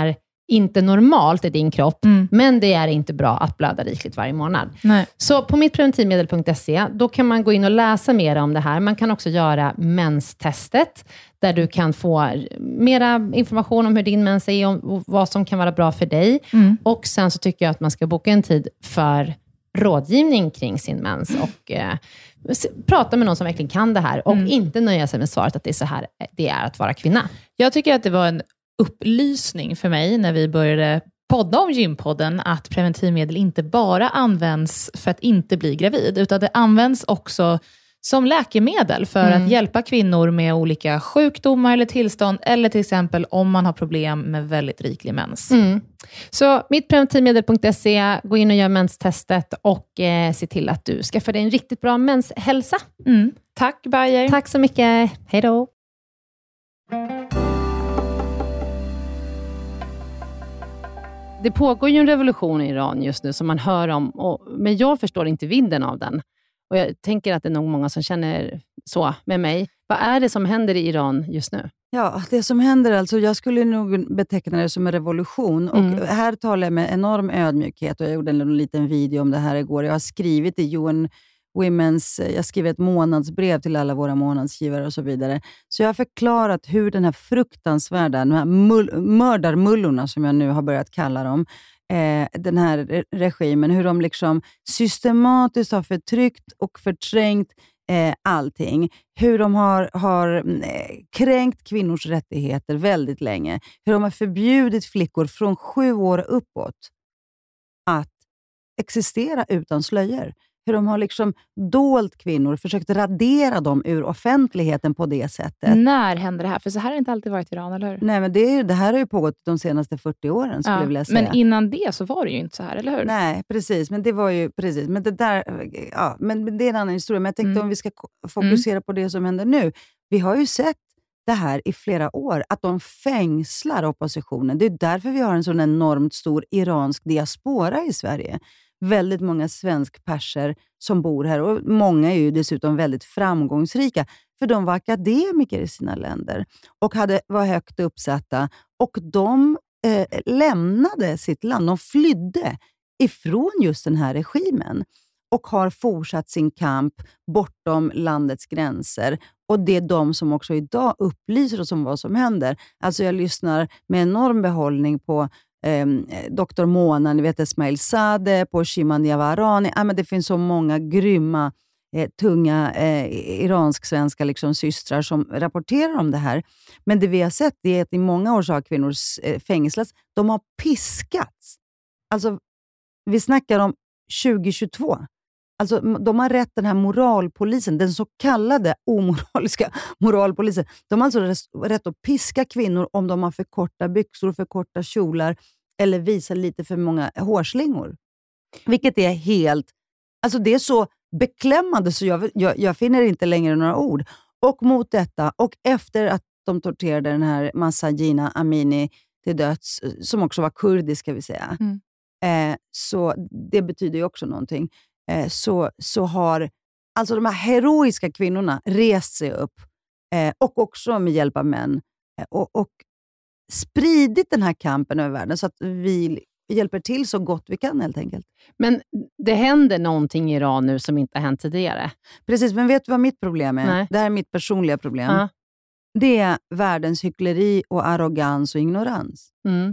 inte normalt i din kropp, Mm. men det är inte bra att blöda rikligt varje månad. Nej. Så på mittpreventivmedel punkt se, då kan man gå in och läsa mer om det här. Man kan också göra menstestet, där du kan få mera information om hur din mens är och vad som kan vara bra för dig. Mm. Och sen så tycker jag att man ska boka en tid för rådgivning kring sin mens och eh, s- prata med någon som verkligen kan det här och Mm. inte nöja sig med svaret att det är så här det är att vara kvinna. Jag tycker att det var en upplysning för mig när vi började podda om Gympodden, att preventivmedel inte bara används för att inte bli gravid, utan det används också som läkemedel för Mm. att hjälpa kvinnor med olika sjukdomar eller tillstånd, eller till exempel om man har problem med väldigt riklig mens. Mm. Så mittpreventivmedel punkt se, gå in och gör menstestet och eh, se till att du skaffar dig en riktigt bra menshälsa. Mm. Tack Bayer. Tack så mycket. Hej då. Det pågår ju en revolution i Iran just nu som man hör om, och, men jag förstår inte vidden av den. Och jag tänker att det är nog många som känner så med mig. Vad är det som händer i Iran just nu? Ja, det som händer, alltså, jag skulle nog beteckna det som en revolution. Mm. Och här talar jag med enorm ödmjukhet, och jag gjorde en liten video om det här igår. Jag har skrivit i U N Women's, jag skriver ett månadsbrev till alla våra månadsgivare och så vidare. Så jag har förklarat hur den här fruktansvärda, de här mull, mördarmullorna som jag nu har börjat kalla dem, eh, den här re- regimen, hur de liksom systematiskt har förtryckt och förträngt eh, allting. Hur de har, har eh, kränkt kvinnors rättigheter väldigt länge. Hur de har förbjudit flickor från sju år uppåt att existera utan slöjor. Hur de har liksom dolt kvinnor, försökt radera dem ur offentligheten på det sättet. När hände det här? För så här har det inte alltid varit i Iran, eller hur? Nej, men det, är ju, det här har ju pågått de senaste fyrtio åren, skulle Ja, jag vilja säga. men innan det så var det ju inte så här, eller hur? Nej, precis. Men det var ju precis. Men det där, ja, men men det är en annan historia. Men jag tänkte Mm. om vi ska ko- fokusera på det som händer nu. Vi har ju sett det här i flera år, att de fängslar oppositionen. Det är därför vi har en sån enormt stor iransk diaspora i Sverige. Väldigt många svenskperser som bor här, och många är ju dessutom väldigt framgångsrika, för de var akademiker i sina länder och hade, var högt uppsatta, och de eh, lämnade sitt land. De flydde ifrån just den här regimen och har fortsatt sin kamp bortom landets gränser. Och det är de som också idag upplyser oss om vad som händer. Alltså jag lyssnar med enorm behållning på eh, doktor Mona, ni vet Esmail Sadeh, på Shiman Yavarani. Ja, men det finns så många grymma, eh, tunga eh, iransk-svenska liksom, systrar som rapporterar om det här. Men det vi har sett är att i många år så har kvinnor eh, fängslats. De har piskats. Alltså, vi snackar om tjugo tjugotvå. Alltså, de har rätt, den här moralpolisen, den så kallade omoraliska moralpolisen. De har alltså rätt att piska kvinnor om de har för korta byxor, för korta kjolar eller visar lite för många hårslingor. Vilket är helt, alltså det är så beklämmande så jag, jag, jag finner inte längre några ord. Och mot detta, och efter att de torterade den här Mahsa Jina Amini till döds, som också var kurdisk ska vi säga. Mm. Eh, så det betyder ju också någonting. Eh, så, så har alltså de här heroiska kvinnorna rest sig upp eh, och också med hjälp av män eh, och, och spridit den här kampen över världen så att vi hjälper till så gott vi kan helt enkelt. Men det händer någonting i Iran nu som inte har hänt tidigare. Precis, men vet du vad mitt problem är? Nej. Det här är mitt personliga problem. Ja. Det är världens hyckleri och arrogans och ignorans. Mm.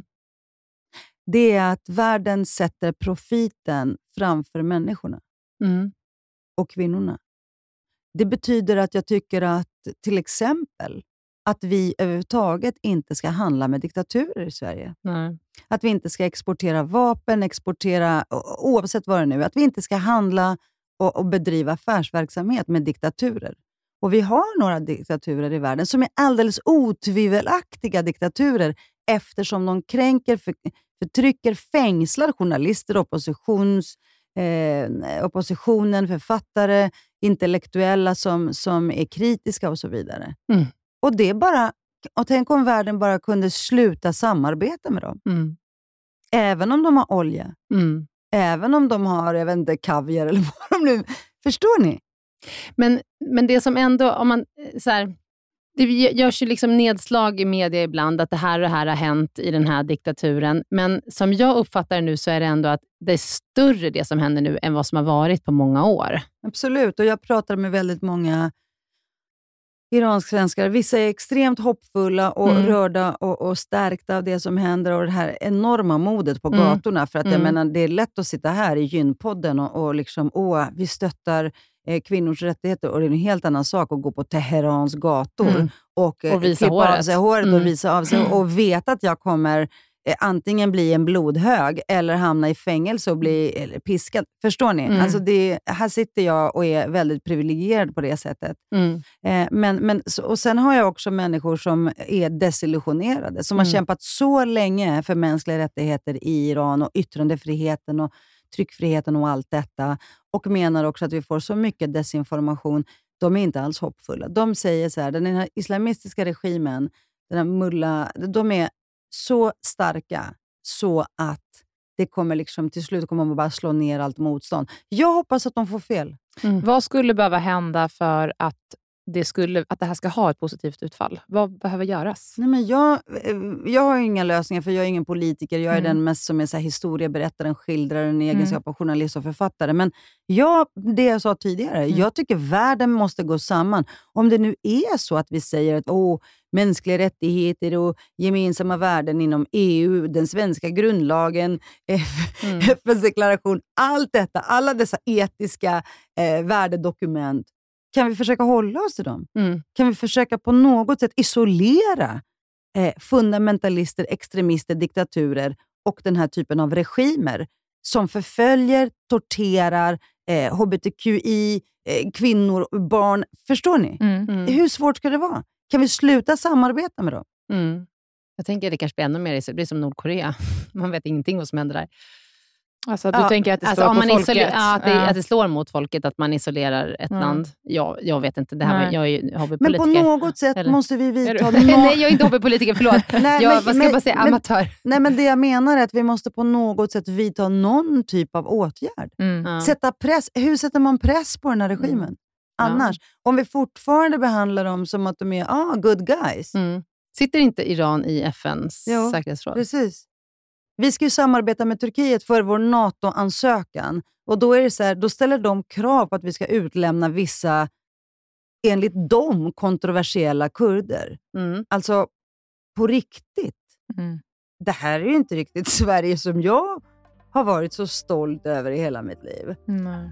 Det är att världen sätter profiten framför människorna Mm. och kvinnorna. Det betyder att jag tycker att till exempel att vi överhuvudtaget inte ska handla med diktaturer i Sverige. Nej. Att vi inte ska exportera vapen, exportera o- oavsett vad det nu är. Att vi inte ska handla och, och bedriva affärsverksamhet med diktaturer. Och vi har några diktaturer i världen som är alldeles otvivelaktiga diktaturer eftersom de kränker, för, förtrycker, fängslar journalister, oppositions, eh, oppositionen, författare, intellektuella som, som är kritiska och så vidare. Mm. Och det är bara, och tänk om världen bara kunde sluta samarbeta med dem. Mm. Även om de har olja. Mm. Även om de har, jag vet inte, kaviar eller vad de nu... Förstår ni? Men, men det som ändå, om man så här, Det görs ju liksom nedslag i media ibland att det här och det här har hänt i den här diktaturen. Men som jag uppfattar det nu så är det ändå att det är större det som händer nu än vad som har varit på många år. Absolut, och jag pratar med väldigt många iransk-svenskar. Vissa är extremt hoppfulla och mm. rörda och, och stärkta av det som händer och det här enorma modet på mm. gatorna. För att jag mm. menar, det är lätt att sitta här i Gynpodden och, och liksom, åh, vi stöttar eh, kvinnors rättigheter, och det är en helt annan sak att gå på Teherans gator mm. och, eh, och visa klippa håret. av sig håret mm. och visa av sig och veta att jag kommer eh, antingen bli en blodhög eller hamna i fängelse och bli eller, piskad. Förstår ni? Mm. Alltså det, här sitter jag och är väldigt privilegierad på det sättet. Mm. Eh, men, men, och sen har jag också människor som är desillusionerade, som mm. har kämpat så länge för mänskliga rättigheter i Iran och yttrandefriheten och tryckfriheten och allt detta, och menar också att vi får så mycket desinformation. De är inte alls hoppfulla. De säger så här, den här islamistiska regimen, den här mulla, de är så starka så att det kommer liksom till slut kommer man bara slå ner allt motstånd. Jag hoppas att de får fel. Mm. Vad skulle behöva hända för att det, skulle, att det här ska ha ett positivt utfall? Vad behöver göras? Nej, men jag, jag har inga lösningar, för jag är ingen politiker. Jag är mm. den mest som är så här historieberättaren, skildraren i egenskap mm. av journalist och författare. Men jag, det jag sa tidigare, mm. jag tycker världen måste gå samman. Om det nu är så att vi säger att åh, mänskliga rättigheter och gemensamma värden inom E U, den svenska grundlagen, mm. F N:s deklaration, allt detta, alla dessa etiska eh, värdedokument, kan vi försöka hålla oss till dem? Mm. Kan vi försöka på något sätt isolera eh, fundamentalister, extremister, diktaturer och den här typen av regimer som förföljer, torterar eh, H B T Q I, eh, kvinnor, barn. Förstår ni? Mm. Mm. Hur svårt ska det vara? Kan vi sluta samarbeta med dem? Mm. Jag tänker att det kanske blir ännu mer, det blir som Nordkorea. Man vet ingenting vad som händer där. Alltså du ja, tänker att det slår alltså, på folket? Isoler- ja, att det, ja. att det slår mot folket, att man isolerar ett mm. land. Ja, jag vet inte, det här var, jag är ju hobbypolitiker. Men på något sätt eller? måste vi vidta... Nej, jag är inte hobbypolitiker, förlåt. nej, jag, men, vad ska jag bara säga? Men, amatör. Nej, men det jag menar är att vi måste på något sätt vidta någon typ av åtgärd. Mm. Ja. Sätta press. Hur sätter man press på den här regimen? Mm. Annars, ja. om vi fortfarande behandlar dem som att de är ah, good guys. Mm. Sitter inte Iran i F N:s jo, säkerhetsråd? Precis. Vi ska ju samarbeta med Turkiet för vår NATO-ansökan. Och då är det så här, då ställer de krav på att vi ska utlämna vissa, enligt dem, kontroversiella kurder. Mm. Alltså, på riktigt. Mm. Det här är ju inte riktigt Sverige som jag har varit så stolt över i hela mitt liv. Nej.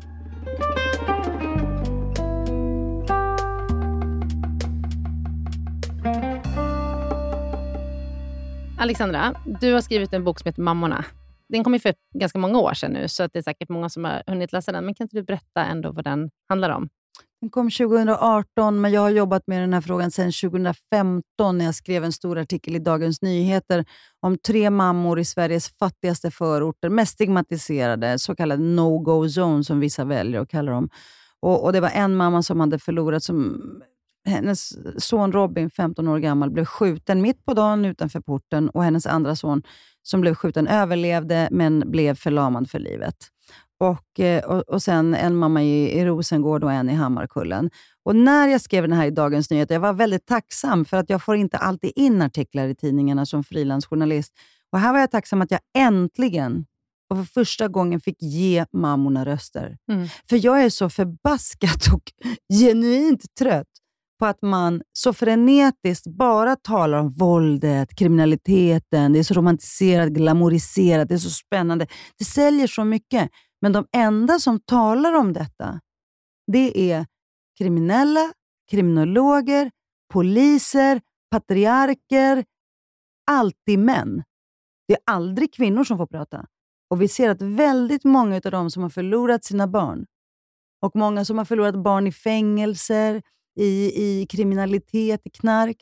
Alexandra, du har skrivit en bok som heter Mammorna. Den kom ju för ganska många år sedan nu, så att det är säkert många som har hunnit läsa den. Men kan inte du berätta ändå vad den handlar om? Den kom tjugo arton, men jag har jobbat med den här frågan sedan tjugo femton när jag skrev en stor artikel i Dagens Nyheter om tre mammor i Sveriges fattigaste förorter, mest stigmatiserade, så kallade no-go zone som vissa väljer att kalla dem. Och, och det var en mamma som hade förlorat som... Hennes son Robin, femton år gammal, blev skjuten mitt på dagen utanför porten, och hennes andra son som blev skjuten överlevde men blev förlamad för livet. Och, och, och sen en mamma i, i Rosengård och en i Hammarkullen. Och när jag skrev den här i Dagens Nyheter, jag var väldigt tacksam för att jag får inte alltid in artiklar i tidningarna som frilansjournalist. Och här var jag tacksam att jag äntligen och för första gången fick ge mammorna röster. Mm. För jag är så förbaskat och genuint trött på att man så frenetiskt bara talar om våldet, kriminaliteten. Det är så romantiserat, glamoriserat, det är så spännande. Det säljer så mycket. Men de enda som talar om detta, det är kriminella, kriminologer, poliser, patriarker, alltid män. Det är aldrig kvinnor som får prata. Och vi ser att väldigt många av dem som har förlorat sina barn, och många som har förlorat barn i fängelser, I, i kriminalitet, i knark,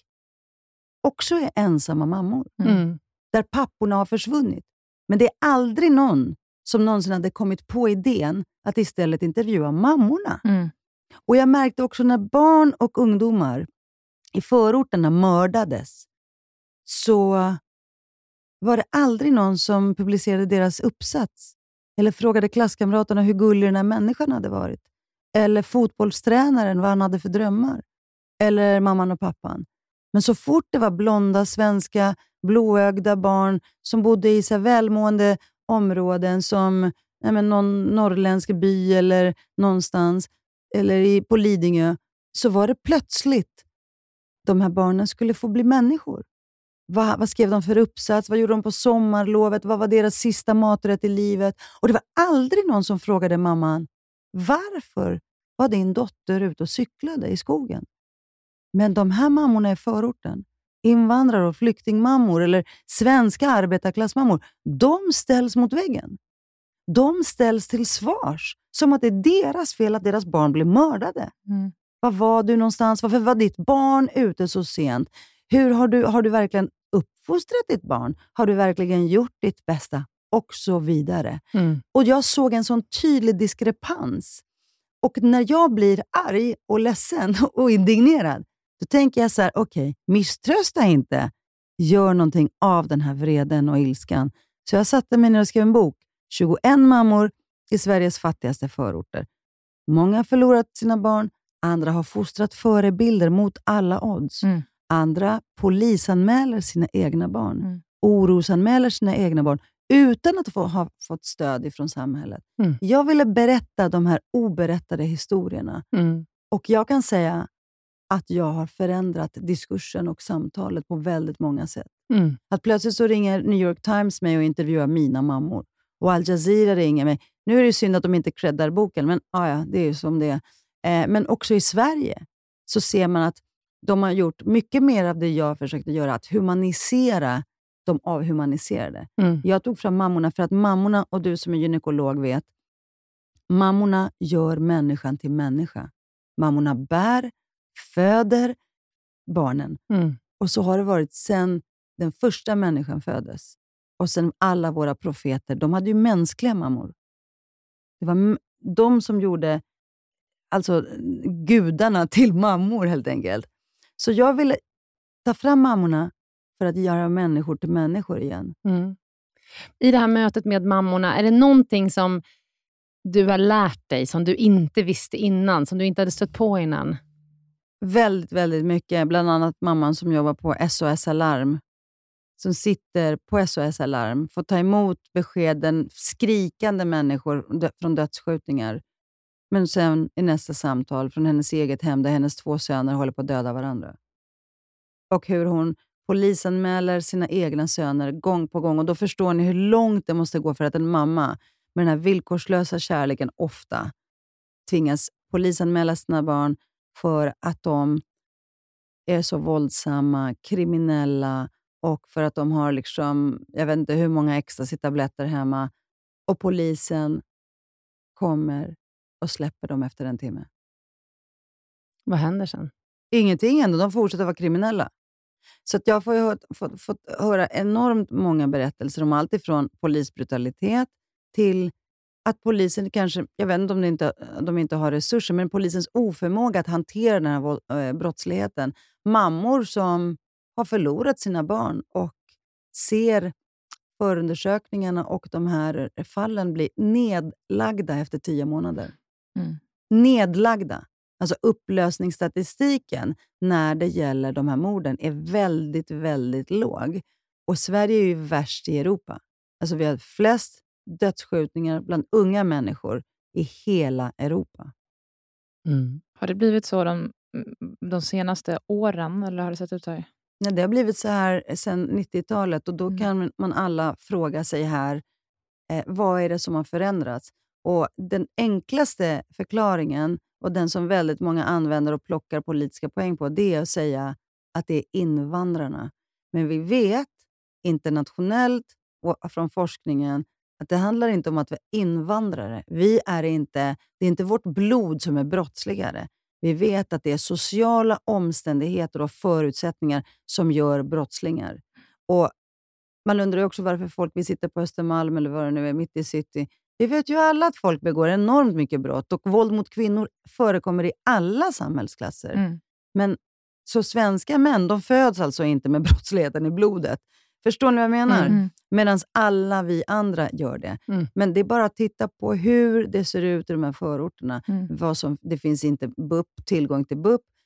också är ensamma mammor. Mm. Där papporna har försvunnit. Men det är aldrig någon som någonsin hade kommit på idén att istället intervjua mammorna. Mm. Och jag märkte också när barn och ungdomar i förorterna mördades, så var det aldrig någon som publicerade deras uppsats. Eller frågade klasskamraterna hur gullig den här människan hade varit. Eller fotbollstränaren, vad han hade för drömmar. Eller mamman och pappan. Men så fort det var blonda, svenska, blåögda barn som bodde i så här välmående områden som nej men, någon norrländsk by eller någonstans, eller i, på Lidingö, så var det plötsligt de här barnen skulle få bli människor. Vad, vad skrev de för uppsats? Vad gjorde de på sommarlovet? Vad var deras sista maträtt i livet? Och det var aldrig någon som frågade mamman, varför var din dotter ute och cyklade i skogen? Men de här mammorna i förorten, invandrare och flyktingmammor eller svenska arbetarklassmammor, de ställs mot väggen. De ställs till svars. Som att det är deras fel att deras barn blir mördade. Mm. Var var du någonstans? Varför var ditt barn ute så sent? Hur har du, har du verkligen uppfostrat ditt barn? Har du verkligen gjort ditt bästa? Och så vidare. Mm. Och jag såg en sån tydlig diskrepans. Och när jag blir arg och ledsen och indignerad, då tänker jag så här, okej, okay, misströsta inte. Gör någonting av den här vreden och ilskan. Så jag satte mig ner och skrev en bok. tjugoen mammor i Sveriges fattigaste förorter. Många har förlorat sina barn. Andra har fostrat förebilder mot alla odds. Mm. Andra polisanmäler sina egna barn. Mm. Orosanmäler sina egna barn. Utan att få, ha fått stöd ifrån samhället. Mm. Jag ville berätta de här oberättade historierna. Mm. Och jag kan säga att jag har förändrat diskursen och samtalet på väldigt många sätt. Mm. Att plötsligt så ringer New York Times mig och intervjuar mina mammor. Och Al Jazeera ringer mig. Nu är det synd att de inte creddar boken, men ah ja, det är ju som det är. Eh, men också i Sverige så ser man att de har gjort mycket mer av det jag försökte göra. Att humanisera de avhumaniserade. Mm. Jag tog fram mammorna för att mammorna, och du som är gynekolog vet, mammorna gör människan till människa. Mammorna bär, föder barnen. Mm. Och så har det varit sedan den första människan föddes. Och sen alla våra profeter, de hade ju mänskliga mammor. Det var de som gjorde alltså gudarna till mammor helt enkelt. Så jag ville ta fram mammorna för att göra människor till människor igen. Mm. I det här mötet med mammorna, är det någonting som du har lärt dig som du inte visste innan, som du inte hade stött på innan? Väldigt, väldigt mycket. Bland annat mamman som jobbar på S O S Alarm. Som sitter på S O S Alarm. Får ta emot beskeden, skrikande människor dö- från dödsskjutningar. Men sen i nästa samtal från hennes eget hem där hennes två söner håller på att döda varandra. Och hur hon polisanmäler sina egna söner gång på gång. Och då förstår ni hur långt det måste gå för att en mamma med den här villkorslösa kärleken ofta tvingas polisanmäla sina barn för att de är så våldsamma, kriminella och för att de har liksom, jag vet inte hur många ecstasy-tabletter hemma. Och polisen kommer och släpper dem efter en timme. Vad händer sen? Ingenting ändå, de fortsätter vara kriminella. Så att jag har fått, fått, fått höra enormt många berättelser om allt ifrån polisbrutalitet till att polisen kanske, jag vet inte om de inte, de inte har resurser, men polisens oförmåga att hantera den här äh, brottsligheten. Mammor som har förlorat sina barn och ser förundersökningarna och de här fallen bli nedlagda efter tio månader. Mm. Nedlagda. Alltså upplösningsstatistiken när det gäller de här morden är väldigt, väldigt låg. Och Sverige är ju värst i Europa. Alltså vi har flest dödsskjutningar bland unga människor i hela Europa. Mm. Har det blivit så de, de senaste åren eller har det sett ut här? Nej, det har blivit så här sedan nittiotalet och då mm. kan man alla fråga sig här, eh, vad är det som har förändrats? Och den enklaste förklaringen och den som väldigt många använder och plockar politiska poäng på, det är att säga att det är invandrarna. Men vi vet internationellt och från forskningen att det handlar inte om att vi är invandrare. Vi är inte, det är inte vårt blod som är brottsligare. Vi vet att det är sociala omständigheter och förutsättningar som gör brottslingar. Och man undrar ju också varför folk vill sitta på Östermalm eller vad det nu är, mitt i city. Vi vet ju alla att folk begår enormt mycket brott och våld mot kvinnor förekommer i alla samhällsklasser. Mm. Men så svenska män, de föds alltså inte med brottsligheten i blodet. Förstår ni vad jag menar? Mm. Medan alla vi andra gör det. Mm. Men det är bara att titta på hur det ser ut i de här förorterna. Mm. Vad som, det finns inte B U P, tillgång till B U P.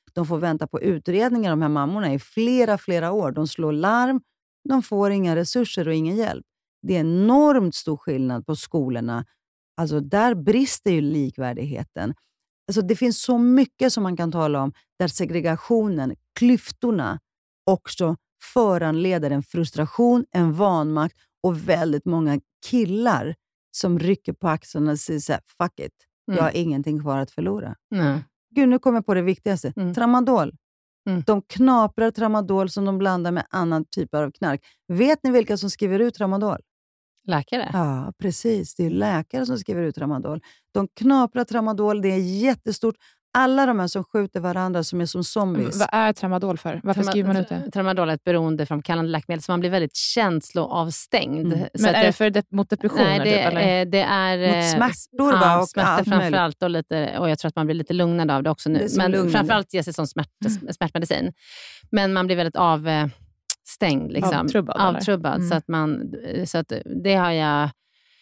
De får vänta på utredningar, de här mammorna, i flera, flera år. De slår larm, de får inga resurser och ingen hjälp. Det är enormt stor skillnad på skolorna. Alltså där brister ju likvärdigheten. Alltså det finns så mycket som man kan tala om där segregationen, klyftorna också föranleder en frustration, en vanmakt och väldigt många killar som rycker på axlarna och säger så här, fuck it, jag har mm. ingenting kvar att förlora. Mm. Gud, nu kommer jag på det viktigaste. Mm. Tramadol. Mm. De knaprar tramadol som de blandar med annan typ av knark. Vet ni vilka som skriver ut tramadol? Läkare? Ja, precis. Det är läkare som skriver ut tramadol. De knaprar tramadol, det är jättestort. Alla de här som skjuter varandra som är som zombies. Vad är tramadol för? Varför Trama- skriver man ut det? Tramadol är ett beroendeframkallande läkemedel så man blir väldigt känsloavstängd. Mm. Men är det för de- mot depressioner? Nej, det, typ, eller? det är... Mot smärtor ja, va? Och smärtor framförallt och, lite, och jag tror att man blir lite lugnad av det också nu. Det Men lugnande. framförallt ges det som smärt, smärtmedicin. Men man blir väldigt avstängd. Liksom. Avtrubbad. Avtrubbad. Mm. Så, att man, så att det har jag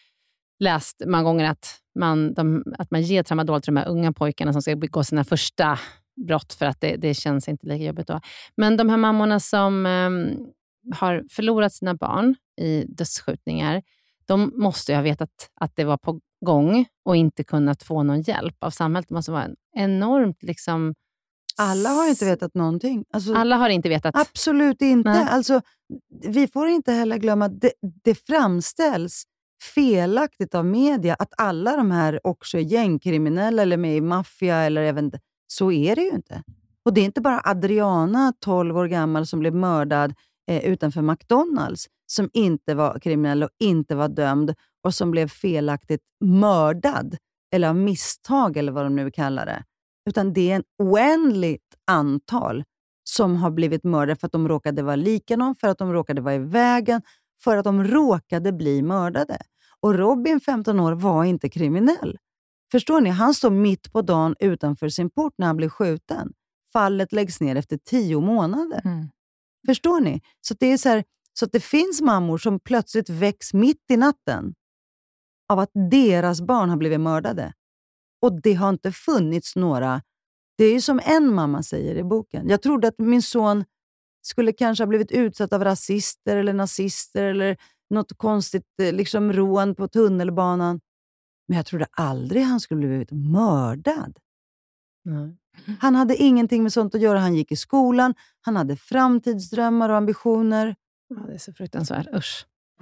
läst många gånger att man, de, att man ger tramadol till de här unga pojkarna som ska begå sina första brott för att det, det känns inte lika jobbigt då. Men de här mammorna som um, har förlorat sina barn i dödsskjutningar, de måste ju ha vetat att det var på gång och inte kunnat få någon hjälp av samhället. Det måste vara en enormt liksom... Alla har inte vetat någonting. Alltså, Alla har inte vetat. Absolut inte. Nej. Alltså, vi får inte heller glömma att det, det framställs felaktigt av media att alla de här också är gängkriminella eller med i maffia eller även så är det ju inte. Och det är inte bara Adriana, tolv år gammal, som blev mördad eh, utanför McDonalds, som inte var kriminell och inte var dömd och som blev felaktigt mördad eller av misstag eller vad de nu kallar det. Utan det är en oändligt antal som har blivit mördade för att de råkade vara likanom, för att de råkade vara i vägen, för att de råkade bli mördade. Och Robin, femton år, var inte kriminell. Förstår ni? Han står mitt på dagen utanför sin port när han blir skjuten. Fallet läggs ner efter tio månader. Mm. Förstår ni? Så det är så här, så att det finns mammor som plötsligt väcks mitt i natten av att deras barn har blivit mördade. Och det har inte funnits några... Det är ju som en mamma säger i boken. Jag trodde att min son skulle kanske ha blivit utsatt av rasister eller nazister eller något konstigt liksom rån på tunnelbanan. Men jag trodde aldrig han skulle blivit mördad. Mm. Han hade ingenting med sånt att göra. Han gick i skolan. Han hade framtidsdrömmar och ambitioner. Ja, det är så fruktansvärt. Usch.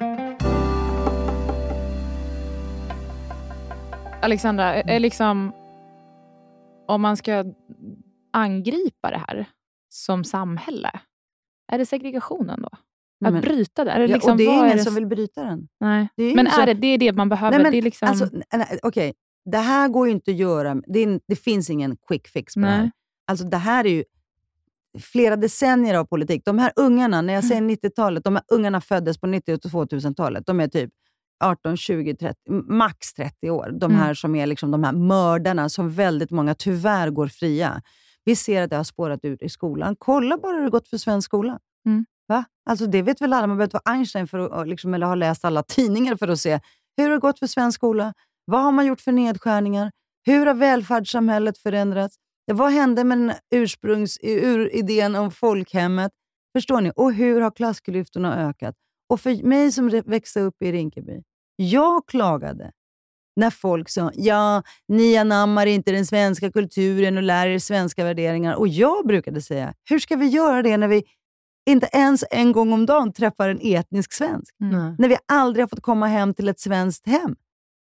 Alexandra, är liksom, om man ska angripa det här som samhälle, är det segregationen då? Att men, bryta det? Är det ja, liksom, och det är vad ingen är det? som vill bryta den. Nej. Det är men så... är det, det är det man behöver? Nej, men, det är liksom... alltså, okej, okay. Det här går ju inte att göra. Det, är, det finns ingen quick fix på Nej. det här. Alltså det här är ju flera decennier av politik. De här ungarna, när jag säger nittiotalet, de här ungarna föddes på nittio- och tvåtusentalet. De är typ arton, tjugo, trettio, max trettio år. De här Mm. som är liksom de här mördarna som väldigt många tyvärr går fria. Vi ser att det har spårat ut i skolan. Kolla bara hur det gått för svensk skola. Mm. Va? Alltså det vet väl alla. Man behöver inte vara Einstein för att, liksom, eller ha läst alla tidningar för att se hur det har gått för svensk skola. Vad har man gjort för nedskärningar? Hur har välfärdssamhället förändrats? Vad hände med den ursprungs, uridén om folkhemmet? Förstår ni? Och hur har klassklyftorna ökat? Och för mig som växte upp i Rinkeby, jag klagade när folk sa, ja, ni anammar inte den svenska kulturen och lär er svenska värderingar. Och jag brukade säga, hur ska vi göra det när vi inte ens en gång om dagen träffar en etnisk svensk? Mm. När vi aldrig har fått komma hem till ett svenskt hem.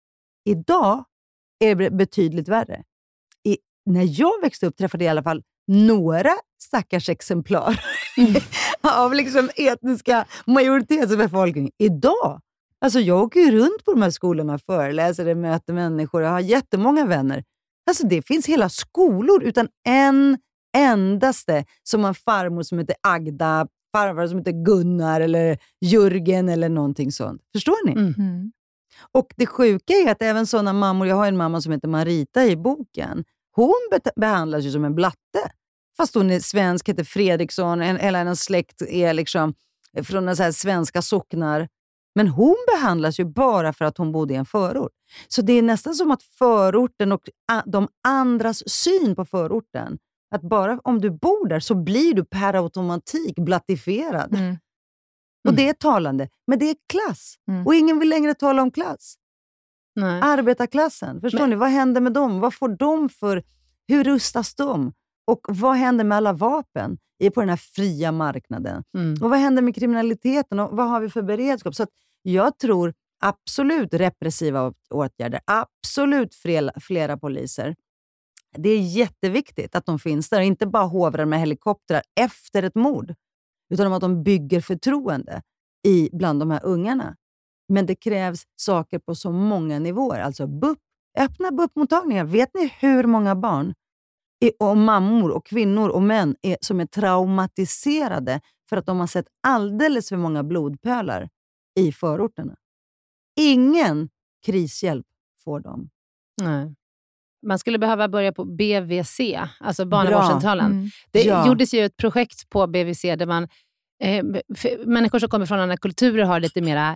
Idag är det betydligt värre. I, när jag växte upp träffade jag i alla fall några stackars exemplar mm. av liksom etniska majoritetsbefolkning. Idag, alltså jag åker ju runt på de här skolorna, föreläser, möter människor, jag har jättemånga vänner. Alltså det finns hela skolor utan en endaste som en farmor som heter Agda, farfar som heter Gunnar eller Jörgen eller någonting sånt. Förstår ni? Mm. Mm. Och det sjuka är att även sådana mammor, jag har en mamma som heter Marita i boken, hon be- behandlas ju som en blatte. Fast hon är svensk, heter Fredriksson, en, hela hennes släkt är liksom från en så här svenska socknar. Men hon behandlas ju bara för att hon bodde i en förort. Så det är nästan som att förorten och a- de andras syn på förorten att bara om du bor där så blir du per automatik blattifierad. Mm. Och det är talande. Men det är klass. Mm. Och ingen vill längre tala om klass. Nej. Arbetarklassen. Förstår men... ni? Vad händer med dem? Vad får de för... Hur rustas de? Och vad händer med alla vapen på den här fria marknaden? Mm. Och vad händer med kriminaliteten? Och vad har vi för beredskap? Så att jag tror absolut repressiva åtgärder. Absolut flera, flera poliser. Det är jätteviktigt att de finns där. Inte bara hovrar med helikoptrar efter ett mord. Utan att de bygger förtroende i, bland de här ungarna. Men det krävs saker på så många nivåer. Alltså B U P, öppna B U P-mottagningar. Vet ni hur många barn är, och mammor och kvinnor och män är, som är traumatiserade för att de har sett alldeles för många blodpölar i förorterna? Ingen krishjälp får de. Nej. Man skulle behöva börja på B V C, alltså barnavårdscentralen. Mm. Det ja. gjordes ju ett projekt på B V C där man eh, människor som kommer från andra kulturer har lite mera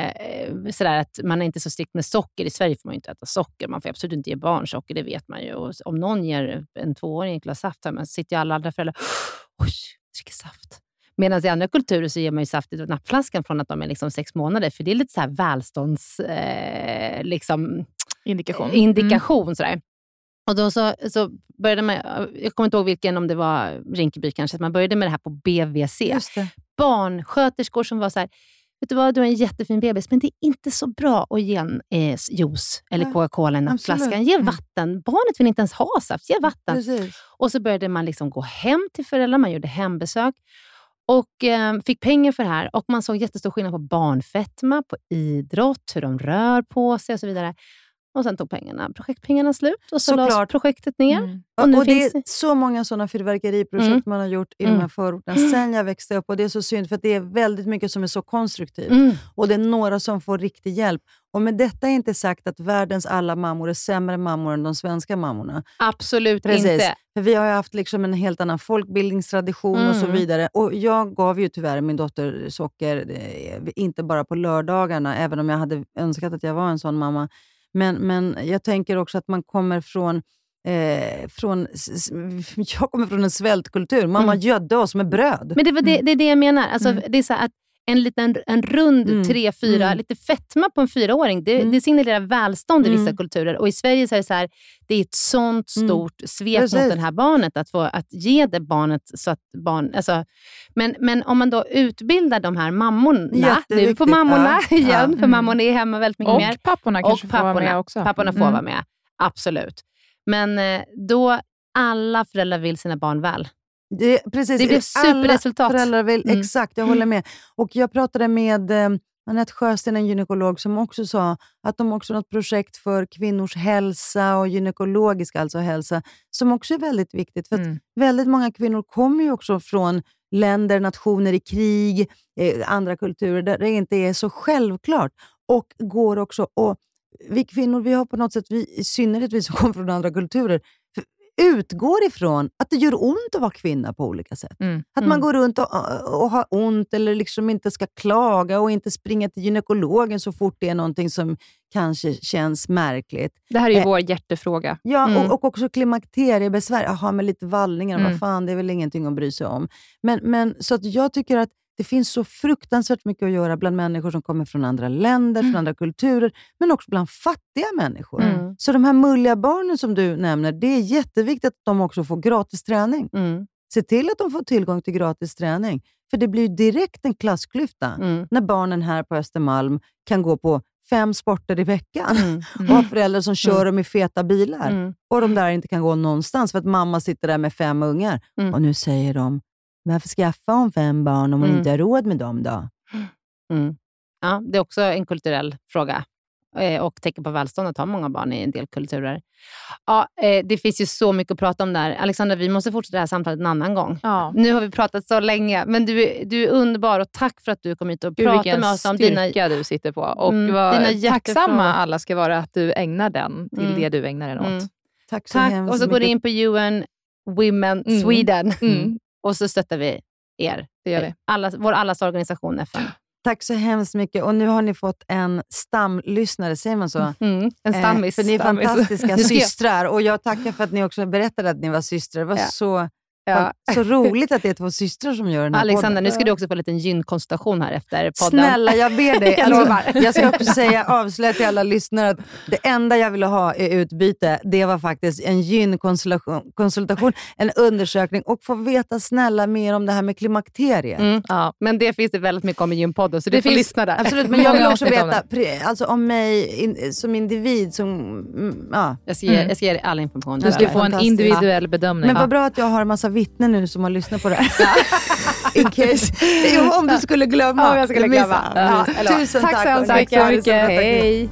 eh, sådär att man är inte så strikt med socker. I Sverige får man ju inte äta socker. Man får absolut inte ge barn socker, det vet man ju. Och om någon ger en tvååring en glas saft, man sitter ju alla andra föräldrar oj, dricker saft. Medan i andra kulturer så ger man ju saft i nappflaskan från att de är liksom sex månader. För det är lite så här välstånds eh, liksom, indikation. indikation mm. sådär. Och då så, så började man, jag kommer inte ihåg vilken, om det var Rinkeby kanske, att man började med det här på B V C. Just det. Barnsköterskor som var så här, vet du vad, du har en jättefin bebis, men det är inte så bra att ge en eh, juice eller Coca-Cola i nappflaskan. Ge vatten. Barnet vill inte ens ha saft, ge vatten. Precis. Och så började man liksom gå hem till föräldrar, man gjorde hembesök. Och eh, fick pengar för det här. Och man såg jättestor skillnad på barnfetma, på idrott, hur de rör på sig och så vidare. Och sen tog pengarna, projektpengarna slut. Och så lades projektet ner. Mm. Och, nu och finns... det är så många sådana fyrverkeriprojekt mm. man har gjort i mm. de här förorterna. Sen jag växte upp. Och det är så synd för att det är väldigt mycket som är så konstruktivt. Mm. Och det är några som får riktig hjälp. Och med detta är inte sagt att världens alla mammor är sämre mammor än de svenska mammorna. Absolut Precis. inte. För vi har ju haft liksom en helt annan folkbildningstradition mm. och så vidare. Och jag gav ju tyvärr min dotter socker, inte bara på lördagarna. Även om jag hade önskat att jag var en sån mamma. Men, men jag tänker också att man kommer från, eh, från jag kommer från en svältkultur. Mamma mm. gödde oss med bröd. Men det, var det, det är det jag menar. Alltså, mm. Det är så att en liten en rund mm. tre, fyra, mm. lite fetma på en fyraåring. Det, mm. det signalerar välstånd i vissa mm. kulturer. Och i Sverige så är det så här, det är ett sånt stort mm. svek Precis. mot det här barnet. Att få att ge det barnet så att barn... Alltså, men, men om man då utbildar de här mammorna, nu på mammorna ja. igen, ja. för mm. mammorna är hemma väldigt mycket och mer. Papporna och kanske papporna får vara med också. Papporna får mm. vara med, absolut. Men då alla föräldrar vill sina barn väl. Det, precis, det blir superresultat. Alla föräldrar vill, mm. Exakt, jag håller med. Och jag pratade med eh, Anette Sjösten, en gynekolog, som också sa att de också har ett projekt för kvinnors hälsa och gynekologisk alltså hälsa, som också är väldigt viktigt. För mm. att väldigt många kvinnor kommer ju också från länder, nationer i krig, eh, andra kulturer där det inte är så självklart. Och går också, och vi kvinnor, vi har på något sätt, vi, i synnerhet vi som kommer från andra kulturer, utgår ifrån att det gör ont att vara kvinna på olika sätt. Mm. Att man mm. går runt och, och har ont eller liksom inte ska klaga och inte springa till gynekologen så fort det är någonting som kanske känns märkligt. Det här är ju eh, vår hjärtefråga. Ja, mm. och, och också klimakteriebesvär. Jaha, med lite vallningar, mm. vad fan, det är väl ingenting att bry sig om. Men, men så att jag tycker att det finns så fruktansvärt mycket att göra bland människor som kommer från andra länder, mm. från andra kulturer, men också bland fattiga människor. Mm. Så de här mulliga barnen som du nämner, det är jätteviktigt att de också får gratis träning. Mm. Se till att de får tillgång till gratis träning. För det blir ju direkt en klassklyfta mm. när barnen här på Östermalm kan gå på fem sporter i veckan mm. Mm. och ha föräldrar som kör mm. dem i feta bilar. Mm. Och de där inte kan gå någonstans för att mamma sitter där med fem ungar. Mm. Och nu säger de, varför skaffa hon fem barn om hon mm. inte har råd med dem då? Mm. Ja, det är också en kulturell fråga. Eh, och tecken på välstånd att ha många barn i en del kulturer. Ja, eh, det finns ju så mycket att prata om där. Alexandra, vi måste fortsätta det här samtalet en annan gång. Ja. Nu har vi pratat så länge. Men du, du är underbar och tack för att du kom hit och Gud, pratade med oss om dina... styrka du sitter på. Och mm, vad dina tacksamma alla ska vara att du ägnar den till mm. det du ägnar den åt. Mm. Tack så tack. hemskt Och så mycket. går du in på U N Women mm. Sweden. Mm. Och så stöttar vi er. Det gör vi. Alla, vår allas organisation F N. Tack så hemskt mycket. Och nu har ni fått en stamlyssnare, säger man så? Mm, en stammis. Eh, för ni är stammis. fantastiska systrar. Och jag tackar för att ni också berättade att ni var systrar. Det var Ja. så... Ja. Så roligt att det är två systrar som gör den här Alexander, podden. nu ska du också få en liten gynkonsultation här efter podden. Snälla, jag ber dig. Jag Alltså, lovar. jag ska också säga, avslöja till alla lyssnare att det enda jag ville ha i utbyte, det var faktiskt en gynkonsultation, konsultation, en undersökning och få veta snälla mer om det här med klimakteriet. Mm, ja, men det finns det väldigt mycket om i gynpodden, så du Det får finns- lyssna där. Absolut, men jag vill Många också avsnitt om veta pre, alltså om mig in, som individ. Som, mm, ja. Jag ska, ge, Mm. jag ska ge dig all information. Du ska där. få en Fantastiskt. individuell bedömning. Men vad bra att jag har en massa vittnen nu som har lyssnat på det här. In case, jo, om du skulle glömma. Ja, jag skulle missa. glömma. Ja, Ja, eller- tusen tack tack. så hemskt Tack mycket. så mycket. Hej!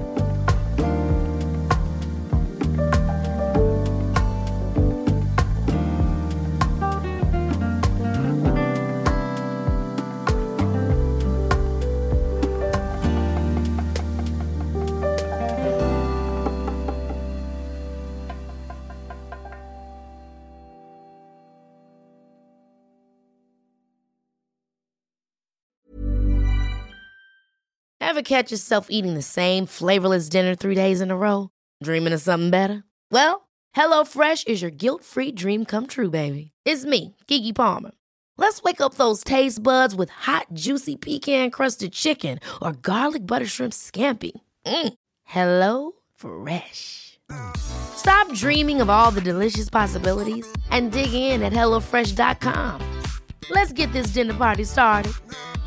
Ever catch yourself eating the same flavorless dinner three days in a row? Dreaming of something better? Well, HelloFresh is your guilt-free dream come true, baby. It's me, Keke Palmer. Let's wake up those taste buds with hot, juicy pecan-crusted chicken or garlic butter shrimp scampi. Mm. Hello Fresh. Stop dreaming of all the delicious possibilities and dig in at hello fresh dot com. Let's get this dinner party started.